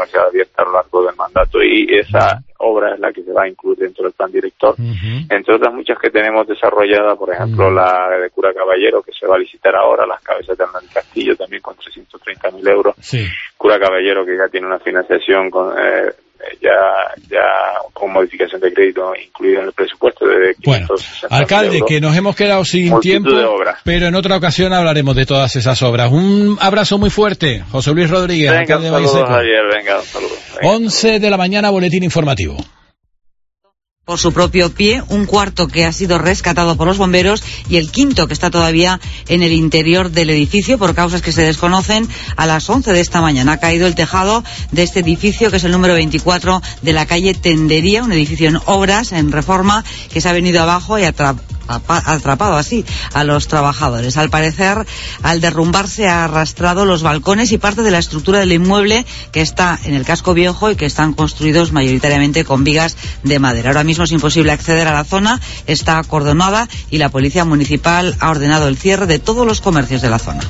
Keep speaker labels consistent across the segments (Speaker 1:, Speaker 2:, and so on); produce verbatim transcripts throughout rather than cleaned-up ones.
Speaker 1: comercial abierta a lo largo del mandato, y esa obra es la que se va a incluir dentro del plan director, uh-huh. entre otras muchas que tenemos desarrollada, por ejemplo, uh-huh. la de Cura Caballero, que se va a licitar ahora, las cabezas de Hernán Castillo, también con trescientos treinta mil euros, sí. Cura Caballero, que ya tiene una financiación con... Eh, ya ya con modificación de crédito incluida en el presupuesto de quinientos sesenta
Speaker 2: Bueno, alcalde, euros, que nos hemos quedado sin tiempo, pero en otra ocasión hablaremos de todas esas obras. Un abrazo muy fuerte, José Luis Rodríguez,
Speaker 1: venga,
Speaker 2: alcalde de
Speaker 1: Valleseco. Javier, venga, un saludo. Venga.
Speaker 2: once de la mañana, boletín informativo.
Speaker 3: Por su propio pie, un cuarto que ha sido rescatado por los bomberos y el quinto que está todavía en el interior del edificio por causas que se desconocen. A las once de esta mañana ha caído el tejado de este edificio, que es el número veinticuatro de la calle Tendería, un edificio en obras, en reforma, que se ha venido abajo y atra- atrapado así a los trabajadores. Al parecer, al derrumbarse ha arrastrado los balcones y parte de la estructura del inmueble, que está en el casco viejo y que están construidos mayoritariamente con vigas de madera. Ahora mismo es imposible acceder a la zona, está acordonada y la policía municipal ha ordenado el cierre de todos los comercios de la zona.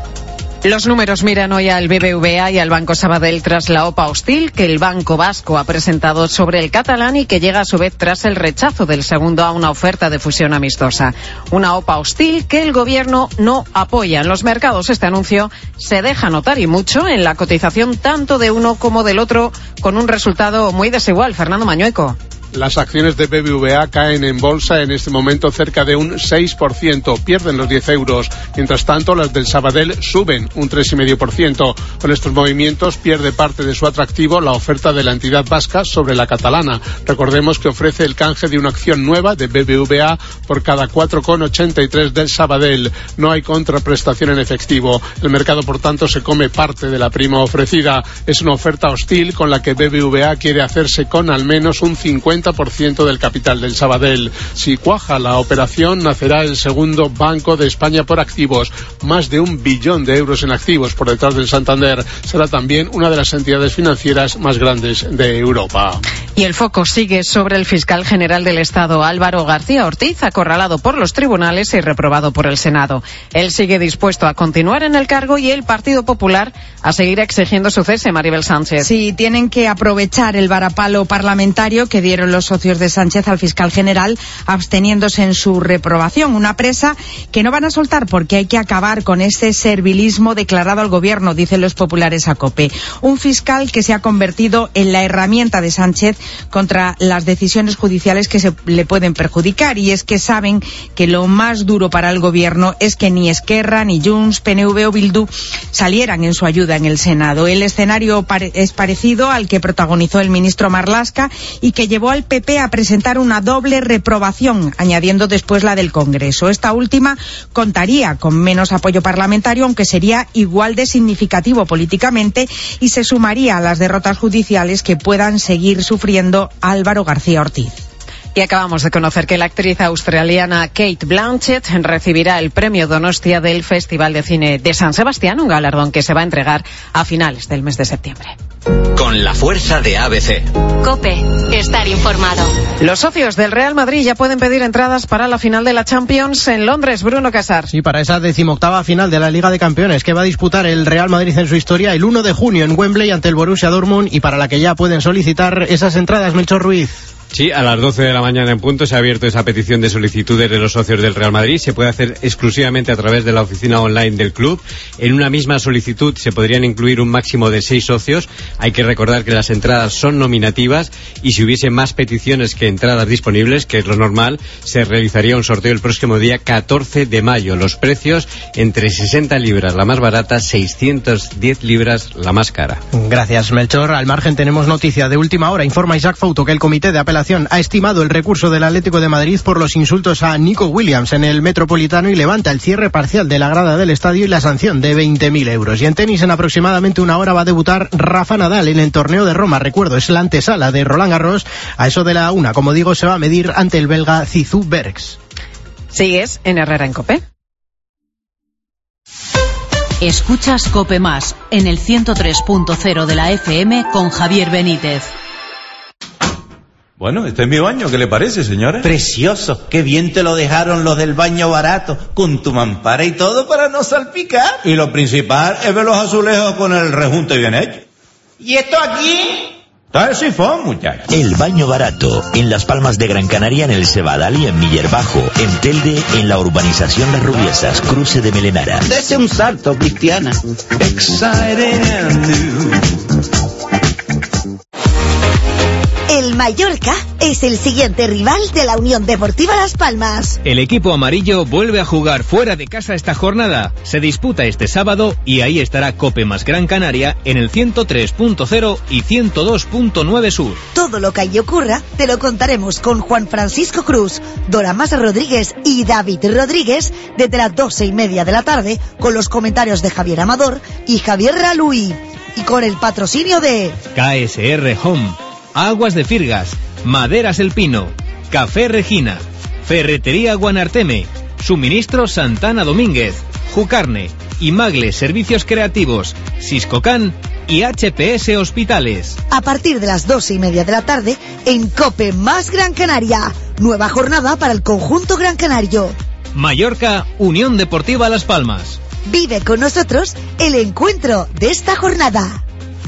Speaker 4: Los números miran hoy al B B V A y al Banco Sabadell tras la OPA hostil que el Banco Vasco ha presentado sobre el catalán y que llega a su vez tras el rechazo del segundo a una oferta de fusión amistosa. Una OPA hostil que el gobierno no apoya. En los mercados este anuncio se deja notar y mucho en la cotización tanto de uno como del otro, con un resultado muy desigual. Fernando Mañueco.
Speaker 5: Las acciones de B B V A caen en bolsa en este momento cerca de un seis por ciento, pierden los diez euros. Mientras tanto, las del Sabadell suben un tres coma cinco por ciento. Con estos movimientos pierde parte de su atractivo la oferta de la entidad vasca sobre la catalana. Recordemos que ofrece el canje de una acción nueva de B B V A por cada cuatro coma ochenta y tres del Sabadell. No hay contraprestación en efectivo. El mercado, por tanto, se come parte de la prima ofrecida. Es una oferta hostil con la que B B V A quiere hacerse con al menos un cincuenta por ciento del capital del Sabadell. Si cuaja la operación, nacerá el segundo banco de España por activos, más de un billón de euros en activos por detrás del Santander. Será también una de las entidades financieras más grandes de Europa.
Speaker 4: Y el foco sigue sobre el fiscal general del Estado, Álvaro García Ortiz, acorralado por los tribunales y reprobado por el Senado. Él sigue dispuesto a continuar en el cargo y el Partido Popular a seguir exigiendo su cese. Maribel Sánchez.
Speaker 6: Sí, tienen que aprovechar el varapalo parlamentario que dieron los socios de Sánchez al fiscal general, absteniéndose en su reprobación. Una presa que no van a soltar porque hay que acabar con este servilismo declarado al gobierno, dicen los populares a COPE. Un fiscal que se ha convertido en la herramienta de Sánchez contra las decisiones judiciales que se le pueden perjudicar, y es que saben que lo más duro para el gobierno es que ni Esquerra, ni Junts, P N V o Bildu salieran en su ayuda en el Senado. El escenario es parecido al que protagonizó el ministro Marlaska y que llevó al P P a presentar una doble reprobación, añadiendo después la del Congreso. Esta última contaría con menos apoyo parlamentario, aunque sería igual de significativo políticamente, y se sumaría a las derrotas judiciales que puedan seguir sufriendo Álvaro García Ortiz.
Speaker 4: Y acabamos de conocer que la actriz australiana Cate Blanchett recibirá el premio Donostia del Festival de Cine de San Sebastián, un galardón que se va a entregar a finales del mes de septiembre.
Speaker 7: Con la fuerza de A B C.
Speaker 8: COPE, estar informado.
Speaker 4: Los socios del Real Madrid ya pueden pedir entradas para la final de la Champions en Londres. Bruno Casar.
Speaker 9: Sí, para esa decimoctava final de la Liga de Campeones que va a disputar el Real Madrid en su historia el uno de junio en Wembley ante el Borussia Dortmund, y para la que ya pueden solicitar esas entradas. Melchor Ruiz.
Speaker 10: Sí, a las doce de la mañana en punto se ha abierto esa petición de solicitudes de los socios del Real Madrid. Se puede hacer exclusivamente a través de la oficina online del club. En una misma solicitud se podrían incluir un máximo de seis socios. Hay que recordar que las entradas son nominativas y si hubiese más peticiones que entradas disponibles, que es lo normal, se realizaría un sorteo el próximo día catorce de mayo. Los precios entre sesenta libras la más barata, seiscientas diez libras la más cara.
Speaker 9: Gracias, Melchor. Al margen tenemos noticia de última hora. Informa Isaac Fouto que el comité de apelación ha estimado el recurso del Atlético de Madrid por los insultos a Nico Williams en el Metropolitano y levanta el cierre parcial de la grada del estadio y la sanción de veinte mil euros. Y en tenis, en aproximadamente una hora va a debutar Rafa Nadal en el torneo de Roma. Recuerdo, es la antesala de Roland Garros. A eso de la una, como digo, se va a medir ante el belga Zizou Bergs.
Speaker 4: Sigues en Herrera en COPE.
Speaker 8: Escuchas COPE Más en el ciento tres punto cero de la F M con Javier Benítez.
Speaker 11: Bueno, este es mi baño, ¿qué le parece, señora?
Speaker 12: Precioso, qué bien te lo dejaron los del baño barato, con tu mampara y todo para no salpicar.
Speaker 11: Y lo principal es ver los azulejos con el rejunte bien hecho.
Speaker 12: ¿Y esto aquí?
Speaker 11: Todo el sifón, muchacho.
Speaker 13: El baño barato, en Las Palmas de Gran Canaria, en el Sebadal y en Millerbajo, en Telde, en la urbanización Las Rubiesas, cruce de Melenara.
Speaker 12: Dese un salto, Cristiana.
Speaker 14: El Mallorca es el siguiente rival de la Unión Deportiva Las Palmas.
Speaker 15: El equipo amarillo vuelve a jugar fuera de casa esta jornada. Se disputa este sábado y ahí estará Cope más Gran Canaria en el ciento tres punto cero y ciento dos punto nueve Sur.
Speaker 14: Todo lo que allí ocurra te lo contaremos con Juan Francisco Cruz, Doramas Rodríguez y David Rodríguez desde las doce y media de la tarde, con los comentarios de Javier Amador y Javier Raluí, y con el patrocinio de
Speaker 15: K S R Home, Aguas de Firgas, Maderas El Pino, Café Regina, Ferretería Guanarteme, Suministro Santana Domínguez, Jucarne, Imagle Servicios Creativos, Siscocan y H P S Hospitales.
Speaker 14: A partir de las doce y media de la tarde, en Cope más Gran Canaria, nueva jornada para el conjunto gran canario.
Speaker 15: Mallorca, Unión Deportiva Las Palmas.
Speaker 14: Vive con nosotros el encuentro de esta jornada.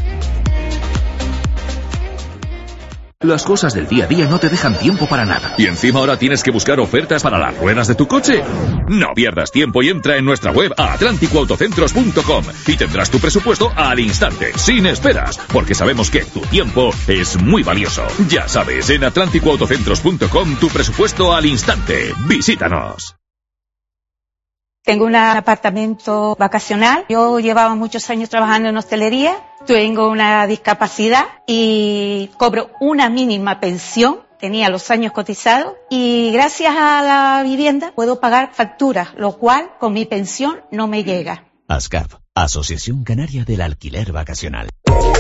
Speaker 16: Las cosas del día a día no te dejan tiempo para nada. ¿Y encima ahora tienes que buscar ofertas para las ruedas de tu coche? No pierdas tiempo y entra en nuestra web a atlántico autocentros punto com y tendrás tu presupuesto al instante, sin esperas, porque sabemos que tu tiempo es muy valioso. Ya sabes, en atlántico autocentros punto com tu presupuesto al instante. Visítanos.
Speaker 17: Tengo un apartamento vacacional. Yo llevaba muchos años trabajando en hostelería. Tengo una discapacidad y cobro una mínima pensión. Tenía los años cotizados y gracias a la vivienda puedo pagar facturas, lo cual con mi pensión no me llega.
Speaker 13: ASCAP, Asociación Canaria del Alquiler Vacacional.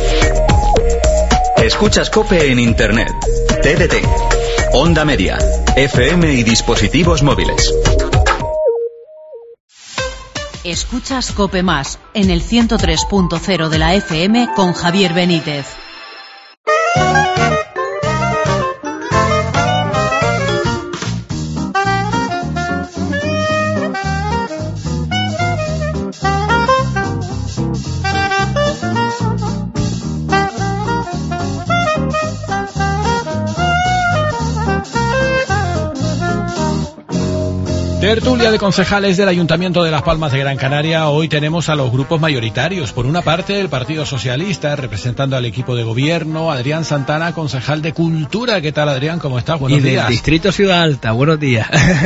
Speaker 7: Escuchas COPE en Internet, T D T, Onda Media, F M y dispositivos móviles.
Speaker 8: Escuchas COPE más en el ciento tres punto cero de la F M con Javier Benítez.
Speaker 2: Tertulia de concejales del Ayuntamiento de Las Palmas de Gran Canaria. Hoy tenemos a los grupos mayoritarios. Por una parte, el Partido Socialista, representando al equipo de gobierno, Adrián Santana, concejal de Cultura. ¿Qué tal, Adrián? ¿Cómo estás? Buenos
Speaker 18: y
Speaker 2: días.
Speaker 18: Y del Distrito Ciudad Alta. Buenos días.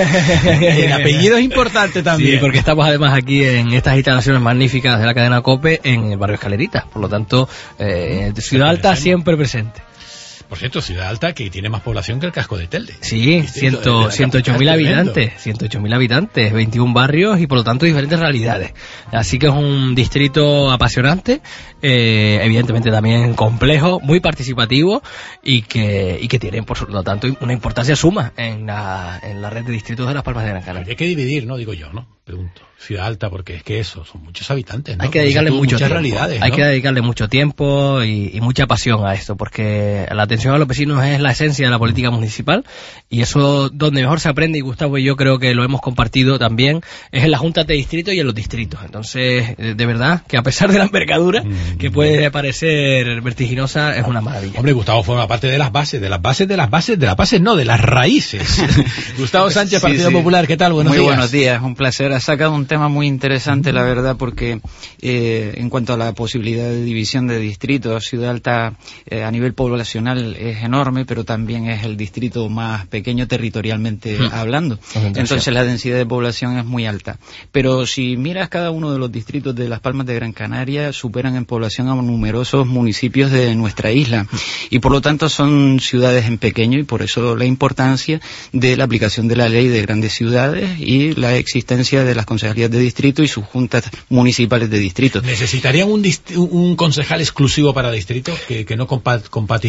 Speaker 2: El apellido es importante también.
Speaker 18: Sí, porque estamos además aquí en estas instalaciones magníficas de la cadena COPE en el barrio Escalerita. Por lo tanto, eh, Ciudad Alta siempre presente.
Speaker 2: Por cierto, Ciudad Alta, que tiene más población que el casco de Telde.
Speaker 18: Sí, ciento ocho mil habitantes, ciento ocho mil habitantes, veintiún barrios y por lo tanto diferentes realidades. Así que es un distrito apasionante, eh, evidentemente también complejo, muy participativo y que y que tiene por lo tanto una importancia suma en la, en la red de distritos de Las Palmas de Gran Canaria.
Speaker 2: Hay que dividir, ¿no? Digo yo, ¿no? Pregunto. Ciudad Alta, porque es que eso, son muchos habitantes, ¿no?
Speaker 18: Hay que dedicarle mucho tiempo.
Speaker 2: Realidades, ¿no?
Speaker 18: Hay que dedicarle mucho tiempo y, y mucha pasión a esto, porque la atención a los vecinos es la esencia de la política municipal y eso donde mejor se aprende, y Gustavo y yo creo que lo hemos compartido también, es en las juntas de distrito y en los distritos. Entonces, de verdad, que a pesar de la envergadura, mm. que puede parecer vertiginosa, es una maravilla.
Speaker 2: Hombre, Gustavo forma parte de las bases, de las bases, de las bases, de las bases, no, de las raíces. Gustavo Sánchez, sí, Partido sí. Popular, ¿qué tal? Buenos
Speaker 19: Muy
Speaker 2: días.
Speaker 19: Muy buenos días, un placer. Ha sacado un tema muy interesante, la verdad, porque eh, en cuanto a la posibilidad de división de distritos, Ciudad Alta eh, a nivel poblacional es enorme, pero también es el distrito más pequeño territorialmente mm. hablando. Entonces la densidad de población es muy alta. Pero si miras cada uno de los distritos de Las Palmas de Gran Canaria, superan en población a numerosos municipios de nuestra isla. Y por lo tanto son ciudades en pequeño y por eso la importancia de la aplicación de la ley de grandes ciudades y la existencia de las concejalías de distrito y sus juntas municipales de distrito.
Speaker 2: ¿Necesitarían un, dist- un concejal exclusivo para distrito que, que no compa- compatibilice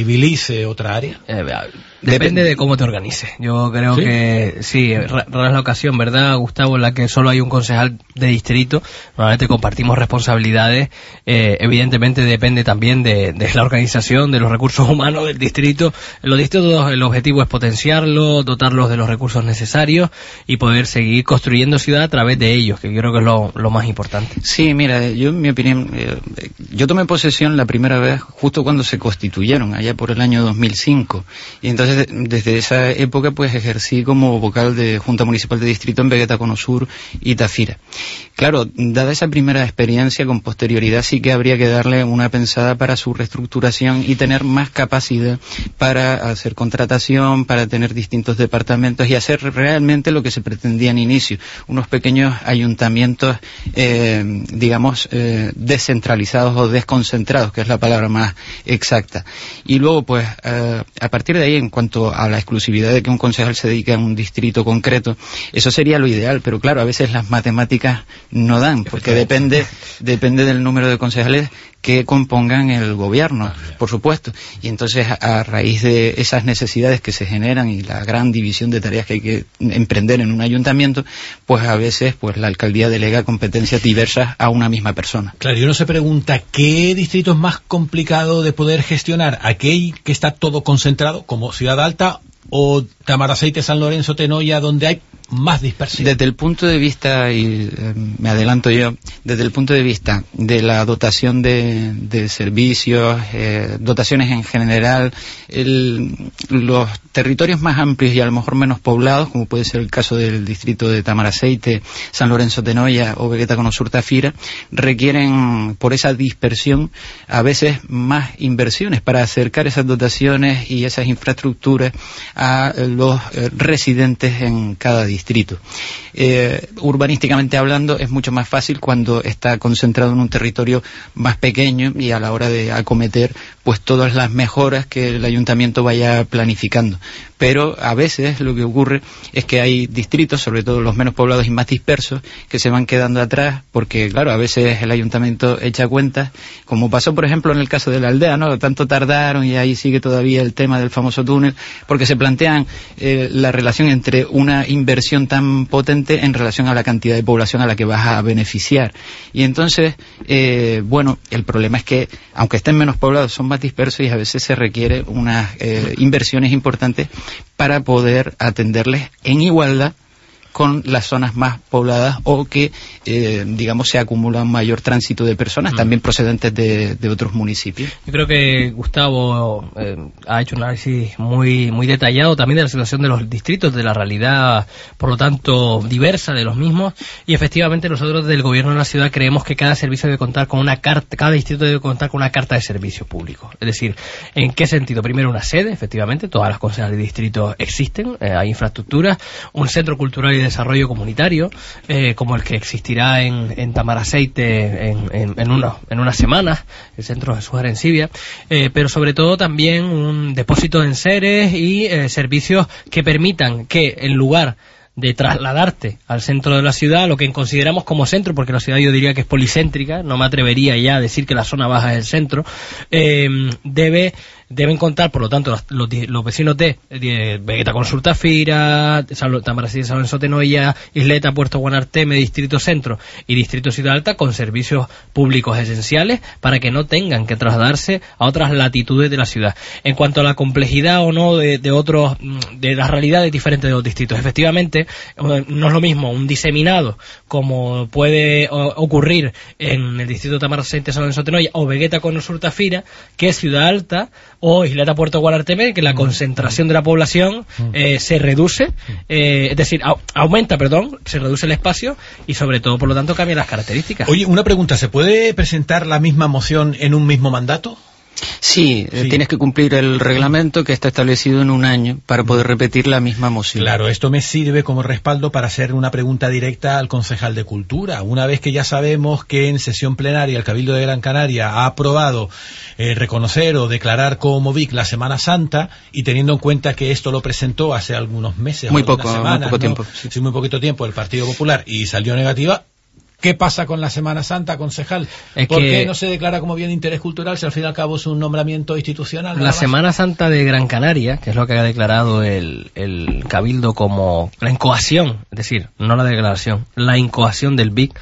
Speaker 2: fuese otra área?
Speaker 18: Eh, depende de cómo te organices. Yo creo ¿Sí? que sí, rara es la ocasión, ¿verdad, Gustavo?, en la que solo hay un concejal de distrito. Normalmente compartimos responsabilidades. Eh, evidentemente depende también de, de la organización, de los recursos humanos del distrito. En los distritos el objetivo es potenciarlo, dotarlos de los recursos necesarios y poder seguir construyendo ciudad a través de ellos, que creo que es lo, lo más importante.
Speaker 19: Sí, mira, yo en mi opinión, eh, yo tomé posesión la primera vez justo cuando se constituyeron, allá por el año dos mil cinco, y entonces desde esa época pues ejercí como vocal de Junta Municipal de Distrito en Vegueta Cono Sur y Tafira. Claro, dada esa primera experiencia, con posterioridad sí que habría que darle una pensada para su reestructuración y tener más capacidad para hacer contratación, para tener distintos departamentos y hacer realmente lo que se pretendía en inicio, unos pequeños ayuntamientos, eh, digamos, eh, descentralizados o desconcentrados, que es la palabra más exacta. Y luego, pues, eh, a partir de ahí, en cuanto a la exclusividad de que un concejal se dedique a un distrito concreto, eso sería lo ideal, pero claro, a veces las matemáticas no dan, porque depende, depende del número de concejales que compongan el gobierno, por supuesto. Y entonces, a raíz de esas necesidades que se generan y la gran división de tareas que hay que emprender en un ayuntamiento, pues a veces pues la alcaldía delega competencias diversas a una misma persona.
Speaker 2: Claro, y uno se pregunta, ¿qué distrito es más complicado de poder gestionar? ¿Aquel que está todo concentrado, como Ciudad Alta, o Tamaraceite, San Lorenzo, Tenoya, donde hay más dispersión?
Speaker 19: Desde el punto de vista, y eh, me adelanto yo, desde el punto de vista de la dotación de, de servicios, eh, dotaciones en general, el, los territorios más amplios y a lo mejor menos poblados, como puede ser el caso del distrito de Tamaraceite, San Lorenzo, Tenoya o Vegueta Cono Sur, Tafira, requieren, por esa dispersión, a veces más inversiones para acercar esas dotaciones y esas infraestructuras a los eh, residentes en cada distrito. Eh, urbanísticamente hablando, es mucho más fácil cuando está concentrado en un territorio más pequeño y a la hora de acometer pues todas las mejoras que el ayuntamiento vaya planificando. Pero a veces lo que ocurre es que hay distritos, sobre todo los menos poblados y más dispersos, que se van quedando atrás porque, claro, a veces el ayuntamiento echa cuentas, como pasó, por ejemplo, en el caso de la aldea, ¿no? Tanto tardaron y ahí sigue todavía el tema del famoso túnel, porque se plantean eh, la relación entre una inversión tan potente en relación a la cantidad de población a la que vas a beneficiar. Y entonces, eh, bueno, el problema es que, aunque estén menos poblados, son más dispersos y a veces se requiere unas eh, inversiones importantes para poder atenderles en igualdad con las zonas más pobladas o que, eh, digamos, se acumula un mayor tránsito de personas, mm. también procedentes de, de otros municipios.
Speaker 18: Yo creo que Gustavo eh, ha hecho un análisis muy muy detallado también de la situación de los distritos, de la realidad, por lo tanto, diversa de los mismos, y efectivamente nosotros del gobierno de la ciudad creemos que cada servicio debe contar con una carta, cada distrito debe contar con una carta de servicio público. Es decir, ¿en qué sentido? Primero, una sede, efectivamente, todas las concejales de distrito existen, eh, hay infraestructuras, un centro cultural y desarrollo comunitario, eh, como el que existirá en, en Tamaraceite en, en, en, una, en unas semanas, el Centro Jesús Arencibia, eh, pero sobre todo también un depósito de enseres y eh, servicios que permitan que en lugar de trasladarte al centro de la ciudad, lo que consideramos como centro, porque la ciudad yo diría que es policéntrica, no me atrevería ya a decir que la zona baja es el centro, eh, debe deben contar, por lo tanto, los, los, los vecinos de, de Vegueta Cono Sur, Tafira, Tamaraceite, San Lorenzo, Tenoya, Isleta, Puerto Guanarteme, Distrito Centro y Distrito Ciudad Alta, con servicios públicos esenciales para que no tengan que trasladarse a otras latitudes de la ciudad. En cuanto a la complejidad o no de, de otros, de las realidades diferentes de los distritos, efectivamente, no es lo mismo un diseminado como puede ocurrir en el distrito de Tamaraceite, San Lorenzo, Tenoya o Vegueta Cono Sur, Tafira, que es Ciudad Alta o Isleta, Puerto Guanarteme, que la concentración de la población eh, se reduce, eh, es decir, au aumenta, perdón, se reduce el espacio y sobre todo, por lo tanto, cambian las características.
Speaker 2: Oye, una pregunta, ¿se puede presentar la misma moción en un mismo mandato?
Speaker 19: Sí, sí, tienes que cumplir el reglamento que está establecido en un año para poder repetir la misma moción.
Speaker 2: Claro, esto me sirve como respaldo para hacer una pregunta directa al concejal de Cultura. Una vez que ya sabemos que en sesión plenaria el Cabildo de Gran Canaria ha aprobado eh, reconocer o declarar como V I C la Semana Santa, y teniendo en cuenta que esto lo presentó hace algunos meses,
Speaker 19: muy poco,
Speaker 2: semanas,
Speaker 19: muy poco
Speaker 2: ¿no?
Speaker 19: tiempo. Sí.
Speaker 2: sí, muy poquito tiempo el Partido Popular y salió negativa. ¿Qué pasa con la Semana Santa, concejal?
Speaker 18: Es
Speaker 2: ¿Por
Speaker 18: que
Speaker 2: qué no se declara como bien de interés cultural si al fin y al cabo es un nombramiento institucional?
Speaker 18: La Semana Santa de Gran Canaria, que es lo que ha declarado el, el Cabildo como la incoación, es decir, no la declaración, la incoación del B I C,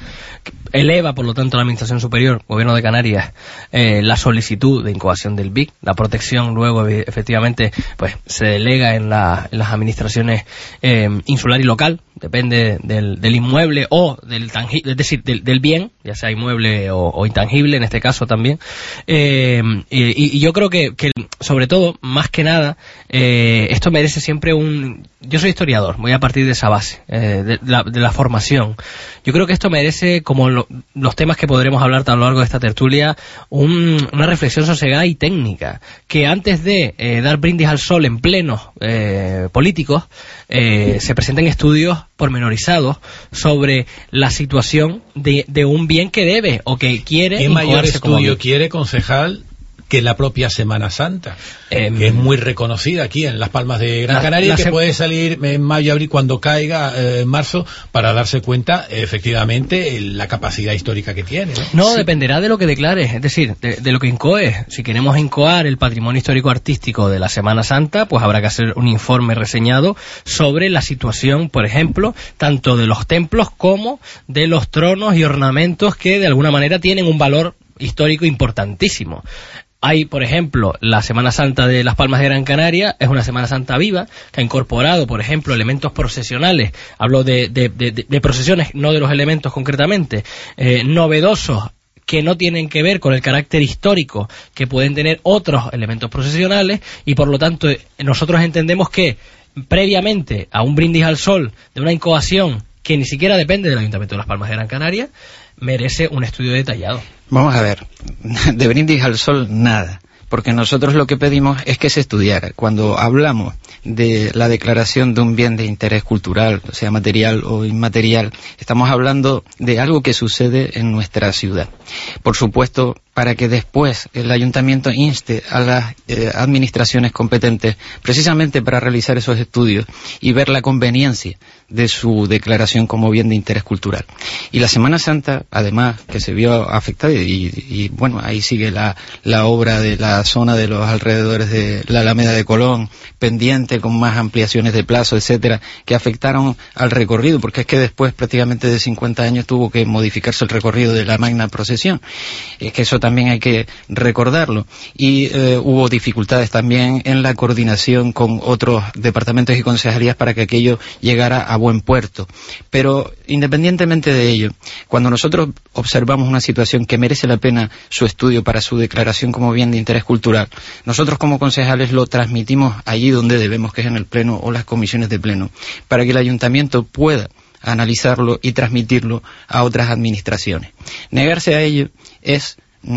Speaker 18: eleva por lo tanto a la Administración Superior, Gobierno de Canarias, eh, la solicitud de incoación del B I C. La protección luego efectivamente pues se delega en, la, en las administraciones eh, insular y local, depende del, del inmueble o del tangible, es decir, del, del bien, ya sea inmueble o, o intangible en este caso también. Eh, y, y yo creo que, que sobre todo, más que nada, eh, esto merece siempre un... Yo soy historiador, voy a partir de esa base, eh, de, la, de la formación. Yo creo que esto merece, como lo, los temas que podremos hablar a lo largo de esta tertulia, un, una reflexión sosegada y técnica, que antes de eh, dar brindis al sol en plenos eh, políticos, eh, se presenten estudios pormenorizados sobre la situación de, de un bien que debe o que quiere.
Speaker 2: ¿Qué mayor estudio quiere, concejal, que la propia Semana Santa, eh, que es muy reconocida aquí en Las Palmas de Gran la, Canaria la y que puede salir en mayo, abril, cuando caiga eh, en marzo, para darse cuenta efectivamente la capacidad histórica que tiene? No,
Speaker 18: no sí. Dependerá de lo que declares, es decir, de, de lo que incoes. Si queremos incoar el patrimonio histórico-artístico de la Semana Santa, pues habrá que hacer un informe reseñado sobre la situación, por ejemplo, tanto de los templos como de los tronos y ornamentos que de alguna manera tienen un valor histórico importantísimo. Hay, por ejemplo, la Semana Santa de Las Palmas de Gran Canaria, es una Semana Santa viva, que ha incorporado, por ejemplo, elementos procesionales, hablo de, de, de, de procesiones, no de los elementos concretamente, eh, novedosos, que no tienen que ver con el carácter histórico que pueden tener otros elementos procesionales, y por lo tanto nosotros entendemos que previamente a un brindis al sol de una incoación que ni siquiera depende del Ayuntamiento de Las Palmas de Gran Canaria, merece un estudio detallado.
Speaker 19: Vamos a ver, de brindis al sol nada, porque nosotros lo que pedimos es que se estudiara. Cuando hablamos de la declaración de un bien de interés cultural, sea material o inmaterial, estamos hablando de algo que sucede en nuestra ciudad. Por supuesto, para que después el ayuntamiento inste a las eh, administraciones competentes precisamente para realizar esos estudios y ver la conveniencia de su declaración como bien de interés cultural. Y la Semana Santa, además, que se vio afectada, y, y bueno, ahí sigue la, la obra de la zona de los alrededores de la Alameda de Colón, pendiente con más ampliaciones de plazo, etcétera, que afectaron al recorrido, porque es que después prácticamente de cincuenta años tuvo que modificarse el recorrido de la magna procesión. Es que eso también hay que recordarlo. Y eh, hubo dificultades también en la coordinación con otros departamentos y concejalías para que aquello llegara a buen puerto. Pero independientemente de ello, cuando nosotros observamos una situación que merece la pena su estudio para su declaración como bien de interés cultural, nosotros como concejales lo transmitimos allí donde debemos, que es en el pleno o las comisiones de pleno, para que el ayuntamiento pueda analizarlo y transmitirlo a otras administraciones. Negarse a ello es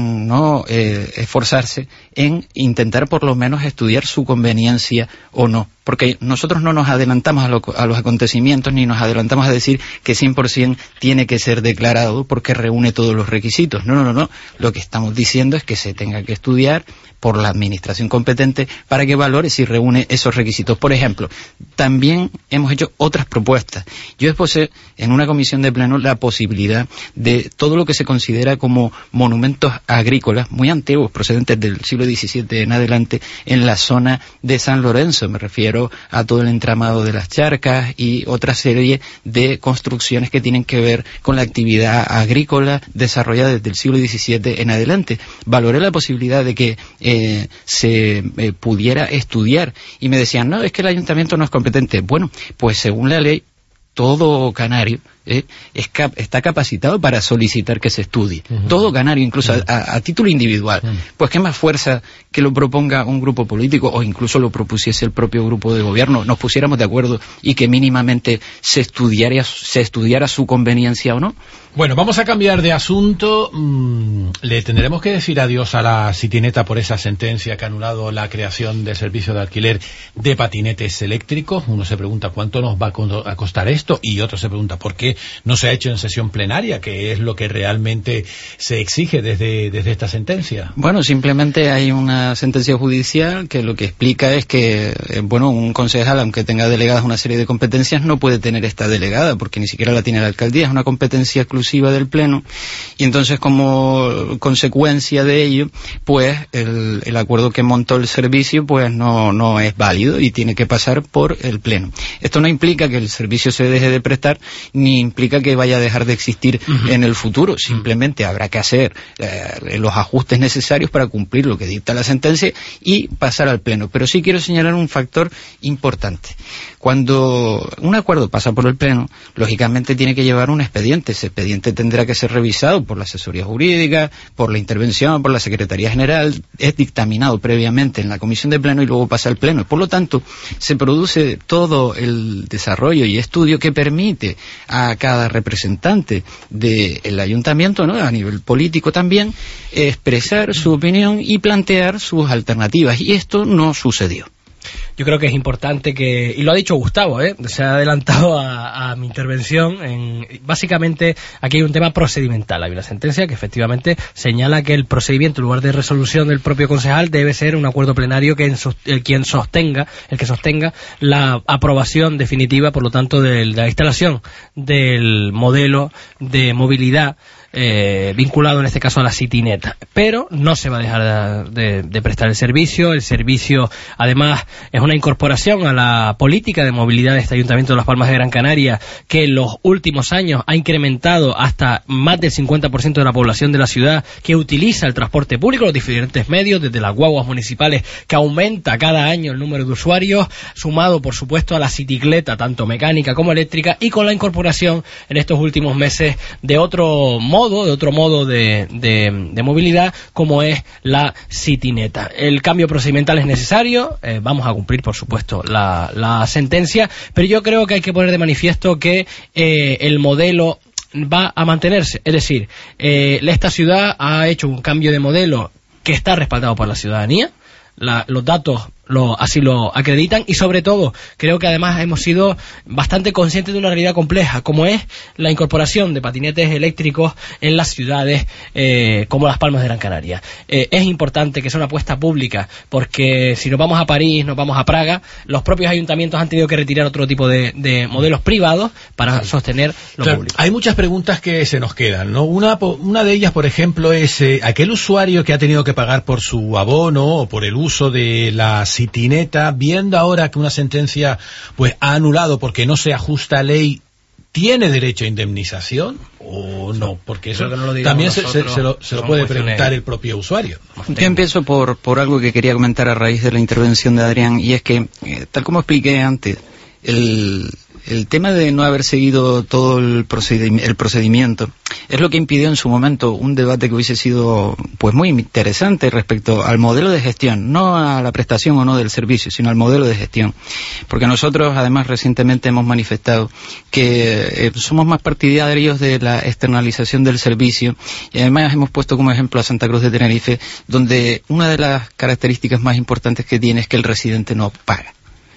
Speaker 19: no eh, esforzarse en intentar por lo menos estudiar su conveniencia o no, porque nosotros no nos adelantamos a, lo, a los acontecimientos ni nos adelantamos a decir que cien por ciento tiene que ser declarado porque reúne todos los requisitos. No, no, no, no. Lo que estamos diciendo es que se tenga que estudiar por la administración competente para que valore si reúne esos requisitos. Por ejemplo, también hemos hecho otras propuestas. Yo expuse en una comisión de pleno la posibilidad de todo lo que se considera como monumentos agrícolas muy antiguos, procedentes del siglo diecisiete en adelante, en la zona de San Lorenzo. Me refiero a todo el entramado de las charcas y otra serie de construcciones que tienen que ver con la actividad agrícola desarrollada desde el siglo diecisiete en adelante. Valoré la posibilidad de que eh, se eh, pudiera estudiar y me decían, no, es que el ayuntamiento no es competente. Bueno, pues según la ley, todo canario eh, es cap está capacitado para solicitar que se estudie. Uh-huh. Todo canario, incluso uh-huh. a, a título individual. Uh-huh. Pues qué más fuerza que lo proponga un grupo político o incluso lo propusiese el propio grupo de gobierno, nos pusiéramos de acuerdo y que mínimamente se estudiara, se estudiara su conveniencia o no.
Speaker 2: Bueno, vamos a cambiar de asunto. Mm, le tendremos que decir adiós a la Sitineta por esa sentencia que ha anulado la creación del servicio de alquiler de patinetes eléctricos. Uno se pregunta cuánto nos va a costar esto y otro se pregunta por qué qué no se ha hecho en sesión plenaria, que es lo que realmente se exige desde, desde esta sentencia.
Speaker 19: Bueno, simplemente hay una sentencia judicial que lo que explica es que, eh, bueno, un concejal, aunque tenga delegadas una serie de competencias, no puede tener esta delegada, porque ni siquiera la tiene la alcaldía, es una competencia exclusiva del Pleno, y entonces como consecuencia de ello, pues el, el acuerdo que montó el servicio, pues no, no es válido y tiene que pasar por el Pleno. Esto no implica que el servicio se deje de prestar, ni implica que vaya a dejar de existir uh-huh. en el futuro. Simplemente habrá que hacer eh, los ajustes necesarios para cumplir lo que dicta la sentencia y pasar al Pleno. Pero sí quiero señalar un factor importante. Cuando un acuerdo pasa por el Pleno, lógicamente tiene que llevar un expediente. Ese expediente tendrá que ser revisado por la asesoría jurídica, por la intervención, por la Secretaría General, es dictaminado previamente en la Comisión de Pleno y luego pasa al Pleno. Por lo tanto, se produce todo el desarrollo y estudio que permite a cada representante del ayuntamiento, ¿no?, a nivel político también, expresar su opinión y plantear sus alternativas. Y esto no sucedió.
Speaker 18: Yo creo que es importante que, y lo ha dicho Gustavo, ¿eh? se ha adelantado a, a mi intervención, en, básicamente aquí hay un tema procedimental, hay una sentencia que efectivamente señala que el procedimiento en lugar de resolución del propio concejal debe ser un acuerdo plenario que en, el quien sostenga, el que sostenga la aprobación definitiva, por lo tanto, de la instalación del modelo de movilidad Eh, vinculado en este caso a la CityNet, pero no se va a dejar de, de, de prestar el servicio. El servicio además es una incorporación a la política de movilidad de este Ayuntamiento de Las Palmas de Gran Canaria, que en los últimos años ha incrementado hasta más del cincuenta por ciento de la población de la ciudad que utiliza el transporte público, los diferentes medios, desde las guaguas municipales, que aumenta cada año el número de usuarios, sumado por supuesto a la cicleta, tanto mecánica como eléctrica, y con la incorporación en estos últimos meses de otro modo de otro modo de, de, de movilidad, como es la CityNet. El cambio procedimental es necesario, eh, vamos a cumplir por supuesto la, la sentencia, pero yo creo que hay que poner de manifiesto que eh, el modelo va a mantenerse, es decir, eh, esta ciudad ha hecho un cambio de modelo que está respaldado por la ciudadanía. La, los datos lo, así lo acreditan, y sobre todo creo que además hemos sido bastante conscientes de una realidad compleja, como es la incorporación de patinetes eléctricos en las ciudades eh, como Las Palmas de Gran Canaria. Eh, es importante que sea una apuesta pública, porque si nos vamos a París, nos vamos a Praga, los propios ayuntamientos han tenido que retirar otro tipo de, de modelos privados para sí. sostener lo
Speaker 2: claro,
Speaker 18: público.
Speaker 2: Hay muchas preguntas que se nos quedan, ¿no? Una, una de ellas, por ejemplo, es eh, aquel usuario que ha tenido que pagar por su abono o por el uso de la CityNet, viendo ahora que una sentencia pues ha anulado porque no se ajusta a ley, ¿tiene derecho a indemnización o no? Porque eso no lo también se, se, se lo, se lo puede preguntar el propio usuario.
Speaker 19: Yo empiezo por, por algo que quería comentar a raíz de la intervención de Adrián, y es que, eh, tal como expliqué antes, el... El tema de no haber seguido todo el, procedi- el procedimiento es lo que impidió en su momento un debate que hubiese sido pues muy interesante respecto al modelo de gestión, no a la prestación o no del servicio, sino al modelo de gestión. Porque nosotros además recientemente hemos manifestado que eh, somos más partidarios de la externalización del servicio, y además hemos puesto como ejemplo a Santa Cruz de Tenerife, donde una de las características más importantes que tiene es que el residente no paga.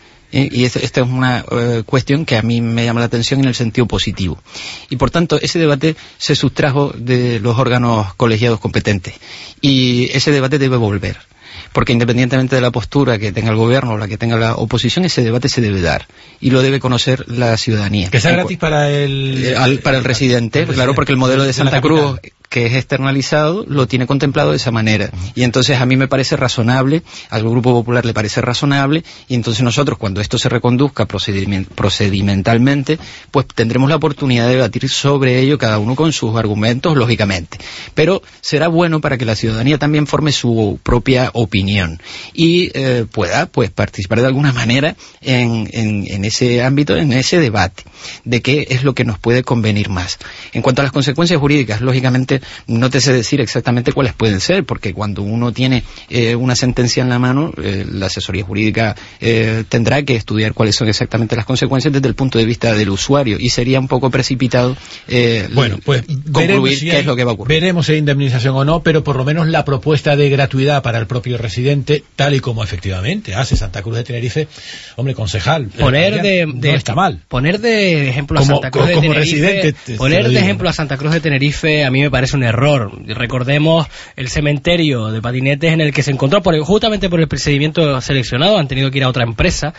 Speaker 19: Y esta es una uh, cuestión que a mí me llama la atención en el sentido positivo. Y por tanto, ese debate se sustrajo de los órganos colegiados competentes. Y ese debate debe volver. Porque independientemente de la postura que tenga el gobierno o la que tenga la oposición, ese debate se debe dar. Y lo debe conocer la ciudadanía.
Speaker 2: Que sea gratis para el...
Speaker 19: Eh, al, para el residente, el claro, residente, porque el modelo de Santa Cruz, que es externalizado, lo tiene contemplado de esa manera. Y entonces a mí me parece razonable, al Grupo Popular le parece razonable, y entonces nosotros, cuando esto se reconduzca procediment- procedimentalmente, pues tendremos la oportunidad de debatir sobre ello, cada uno con sus argumentos, lógicamente. Pero será bueno para que la ciudadanía también forme su propia opinión y eh, pueda pues participar de alguna manera en, en, en ese ámbito, en ese debate, de qué es lo que nos puede convenir más. En cuanto a las consecuencias jurídicas, lógicamente, Entonces, no te sé decir exactamente cuáles pueden ser, porque cuando uno tiene eh, una sentencia en la mano, eh, la asesoría jurídica eh, tendrá que estudiar cuáles son exactamente las consecuencias desde el punto de vista del usuario, y sería un poco precipitado eh,
Speaker 2: bueno, pues
Speaker 19: concluir
Speaker 2: si
Speaker 19: qué
Speaker 2: hay,
Speaker 19: es lo que va a ocurrir.
Speaker 2: Veremos si hay indemnización o no, pero por lo menos la propuesta de gratuidad para el propio residente, tal y como efectivamente hace Santa Cruz de Tenerife, hombre, concejal,
Speaker 18: poner de, de
Speaker 2: no está mal.
Speaker 18: Poner de ejemplo a
Speaker 2: como,
Speaker 18: Santa Cruz de
Speaker 2: como
Speaker 18: Tenerife,
Speaker 2: residente, te,
Speaker 18: poner
Speaker 2: te
Speaker 18: de ejemplo a Santa Cruz de Tenerife a mí me parece un error. Recordemos el cementerio de patinetes en el que se encontró, por el, justamente por el procedimiento seleccionado, han tenido que ir a otra empresa,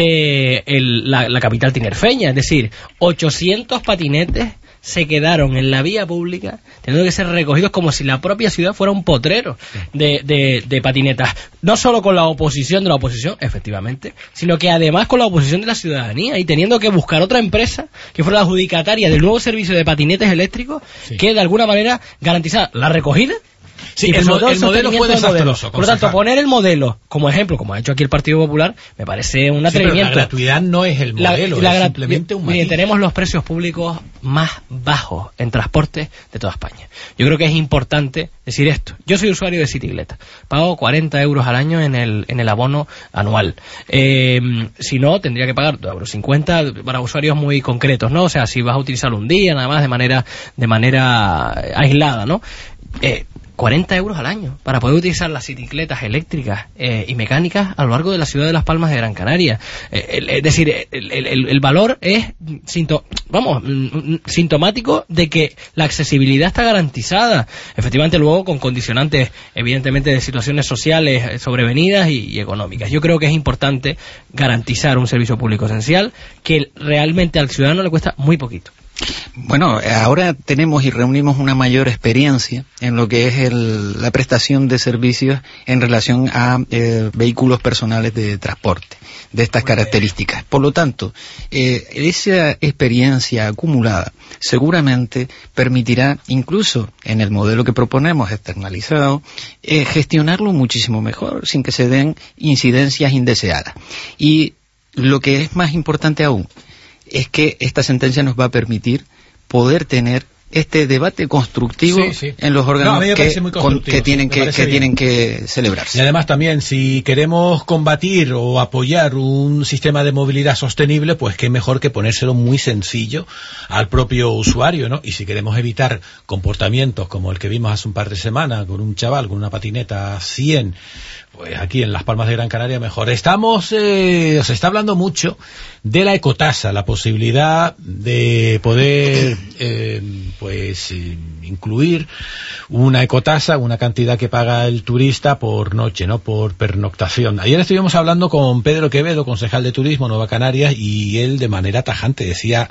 Speaker 18: eh, el, la, la capital tinerfeña, es decir, ochocientos patinetes se quedaron en la vía pública teniendo que ser recogidos como si la propia ciudad fuera un potrero de, de, de patinetas, no solo con la oposición de la oposición, efectivamente, sino que además con la oposición de la ciudadanía, y teniendo que buscar otra empresa que fuera la adjudicataria del nuevo servicio de patinetes eléctricos, sí, que de alguna manera garantizara la recogida.
Speaker 2: Sí, el, mo el modelo fue desastroso.
Speaker 18: Por lo tanto, poner el modelo como ejemplo, como ha hecho aquí el Partido Popular, me parece un atrevimiento.
Speaker 2: Sí, pero la gratuidad no es el modelo, la, la es simplemente un matiz.
Speaker 18: Tenemos los precios públicos más bajos en transporte de toda España. Yo creo que es importante decir esto. Yo soy usuario de Cicicleta. Pago cuarenta euros al año en el, en el abono anual. Eh, si no, tendría que pagar dos euros cincuenta para usuarios muy concretos, ¿no? O sea, si vas a utilizarlo un día, nada más de manera, de manera aislada, ¿no? Eh, cuarenta euros al año para poder utilizar las bicicletas eléctricas eh, y mecánicas a lo largo de la ciudad de Las Palmas de Gran Canaria. Eh, el, es decir, el, el, el valor es sinto, vamos, sintomático de que la accesibilidad está garantizada. Efectivamente, luego con condicionantes, evidentemente, de situaciones sociales sobrevenidas y, y económicas. Yo creo que es importante garantizar un servicio público esencial que realmente al ciudadano le cuesta muy poquito.
Speaker 19: Bueno, ahora tenemos y reunimos una mayor experiencia en lo que es el, la prestación de servicios en relación a eh, vehículos personales de transporte de estas características. Por lo tanto, eh, esa experiencia acumulada seguramente permitirá, incluso en el modelo que proponemos externalizado, eh, gestionarlo muchísimo mejor, sin que se den incidencias indeseadas. Y lo que es más importante aún, es que esta sentencia nos va a permitir poder tener este debate constructivo sí, sí. en los órganos no, que, con, que, tienen que, que tienen que celebrarse.
Speaker 2: Y además también, si queremos combatir o apoyar un sistema de movilidad sostenible, pues qué mejor que ponérselo muy sencillo al propio usuario, ¿no? Y si queremos evitar comportamientos como el que vimos hace un par de semanas con un chaval con una patineta cien, pues aquí en Las Palmas de Gran Canaria mejor. Estamos, eh, se está hablando mucho de la ecotasa, la posibilidad de poder, eh, pues, eh, incluir una ecotasa, una cantidad que paga el turista por noche, ¿no? Por pernoctación. Ayer estuvimos hablando con Pedro Quevedo, concejal de Turismo Nueva Canarias, y él de manera tajante decía,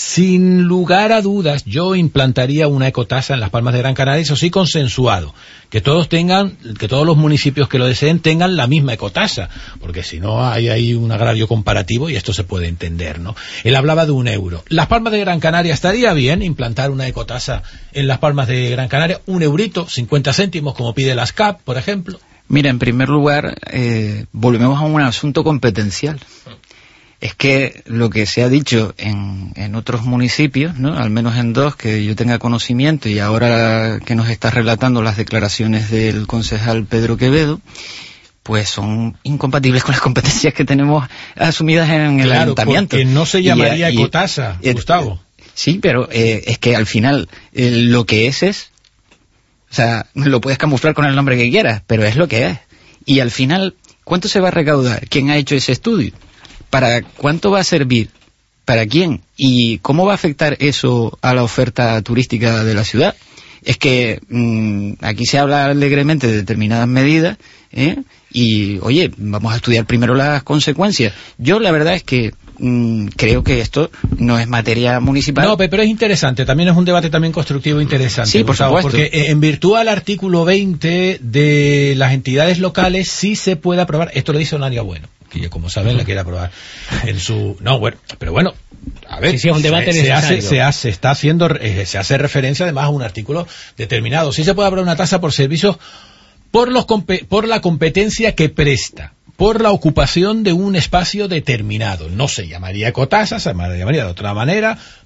Speaker 2: sin lugar a dudas, yo implantaría una ecotasa en Las Palmas de Gran Canaria, eso sí consensuado, que todos tengan, que todos los municipios que lo deseen tengan la misma ecotasa, porque si no hay ahí un agravio comparativo y esto se puede entender, ¿no? Él hablaba de un euro. Las Palmas de Gran Canaria, ¿estaría bien implantar una ecotasa en Las Palmas de Gran Canaria? Un eurito, cincuenta céntimos, como pide la S C A P, por ejemplo.
Speaker 19: Mira, en primer lugar, eh, volvemos a un asunto competencial. Es que lo que se ha dicho en, en otros municipios, ¿no? Al menos en dos que yo tenga conocimiento, y ahora que nos está relatando las declaraciones del concejal Pedro Quevedo, pues son incompatibles con las competencias que tenemos asumidas en el
Speaker 2: claro,
Speaker 19: ayuntamiento.
Speaker 2: Porque no se llamaría
Speaker 19: y,
Speaker 2: ecotasa, y, Gustavo.
Speaker 19: Sí, pero eh, es que al final eh, lo que es es, o sea, lo puedes camuflar con el nombre que quieras, pero es lo que es. Y al final, ¿cuánto se va a recaudar? ¿Quién ha hecho ese estudio? ¿Para cuánto va a servir? ¿Para quién? ¿Y cómo va a afectar eso a la oferta turística de la ciudad? Es que mmm, aquí se habla alegremente de determinadas medidas, ¿eh? Y, oye, vamos a estudiar primero las consecuencias. Yo la verdad es que mmm, creo que esto no es materia municipal.
Speaker 2: No, pero es interesante, también es un debate también constructivo interesante.
Speaker 19: Sí, por supuesto.
Speaker 2: Porque en virtud al artículo veinte de las entidades locales sí se puede aprobar, esto lo dice Onaria Bueno, que como saben la quiere aprobar en su... No, bueno, pero bueno, a ver,
Speaker 18: sí, sí, es un debate
Speaker 2: se,
Speaker 18: necesario.
Speaker 2: Se hace, se hace, está haciendo, eh, se hace referencia además a un artículo determinado. Sí se puede aprobar una tasa por servicios por los por la competencia que presta, por la ocupación de un espacio determinado. No se llamaría ecotasa, se llamaría de otra manera,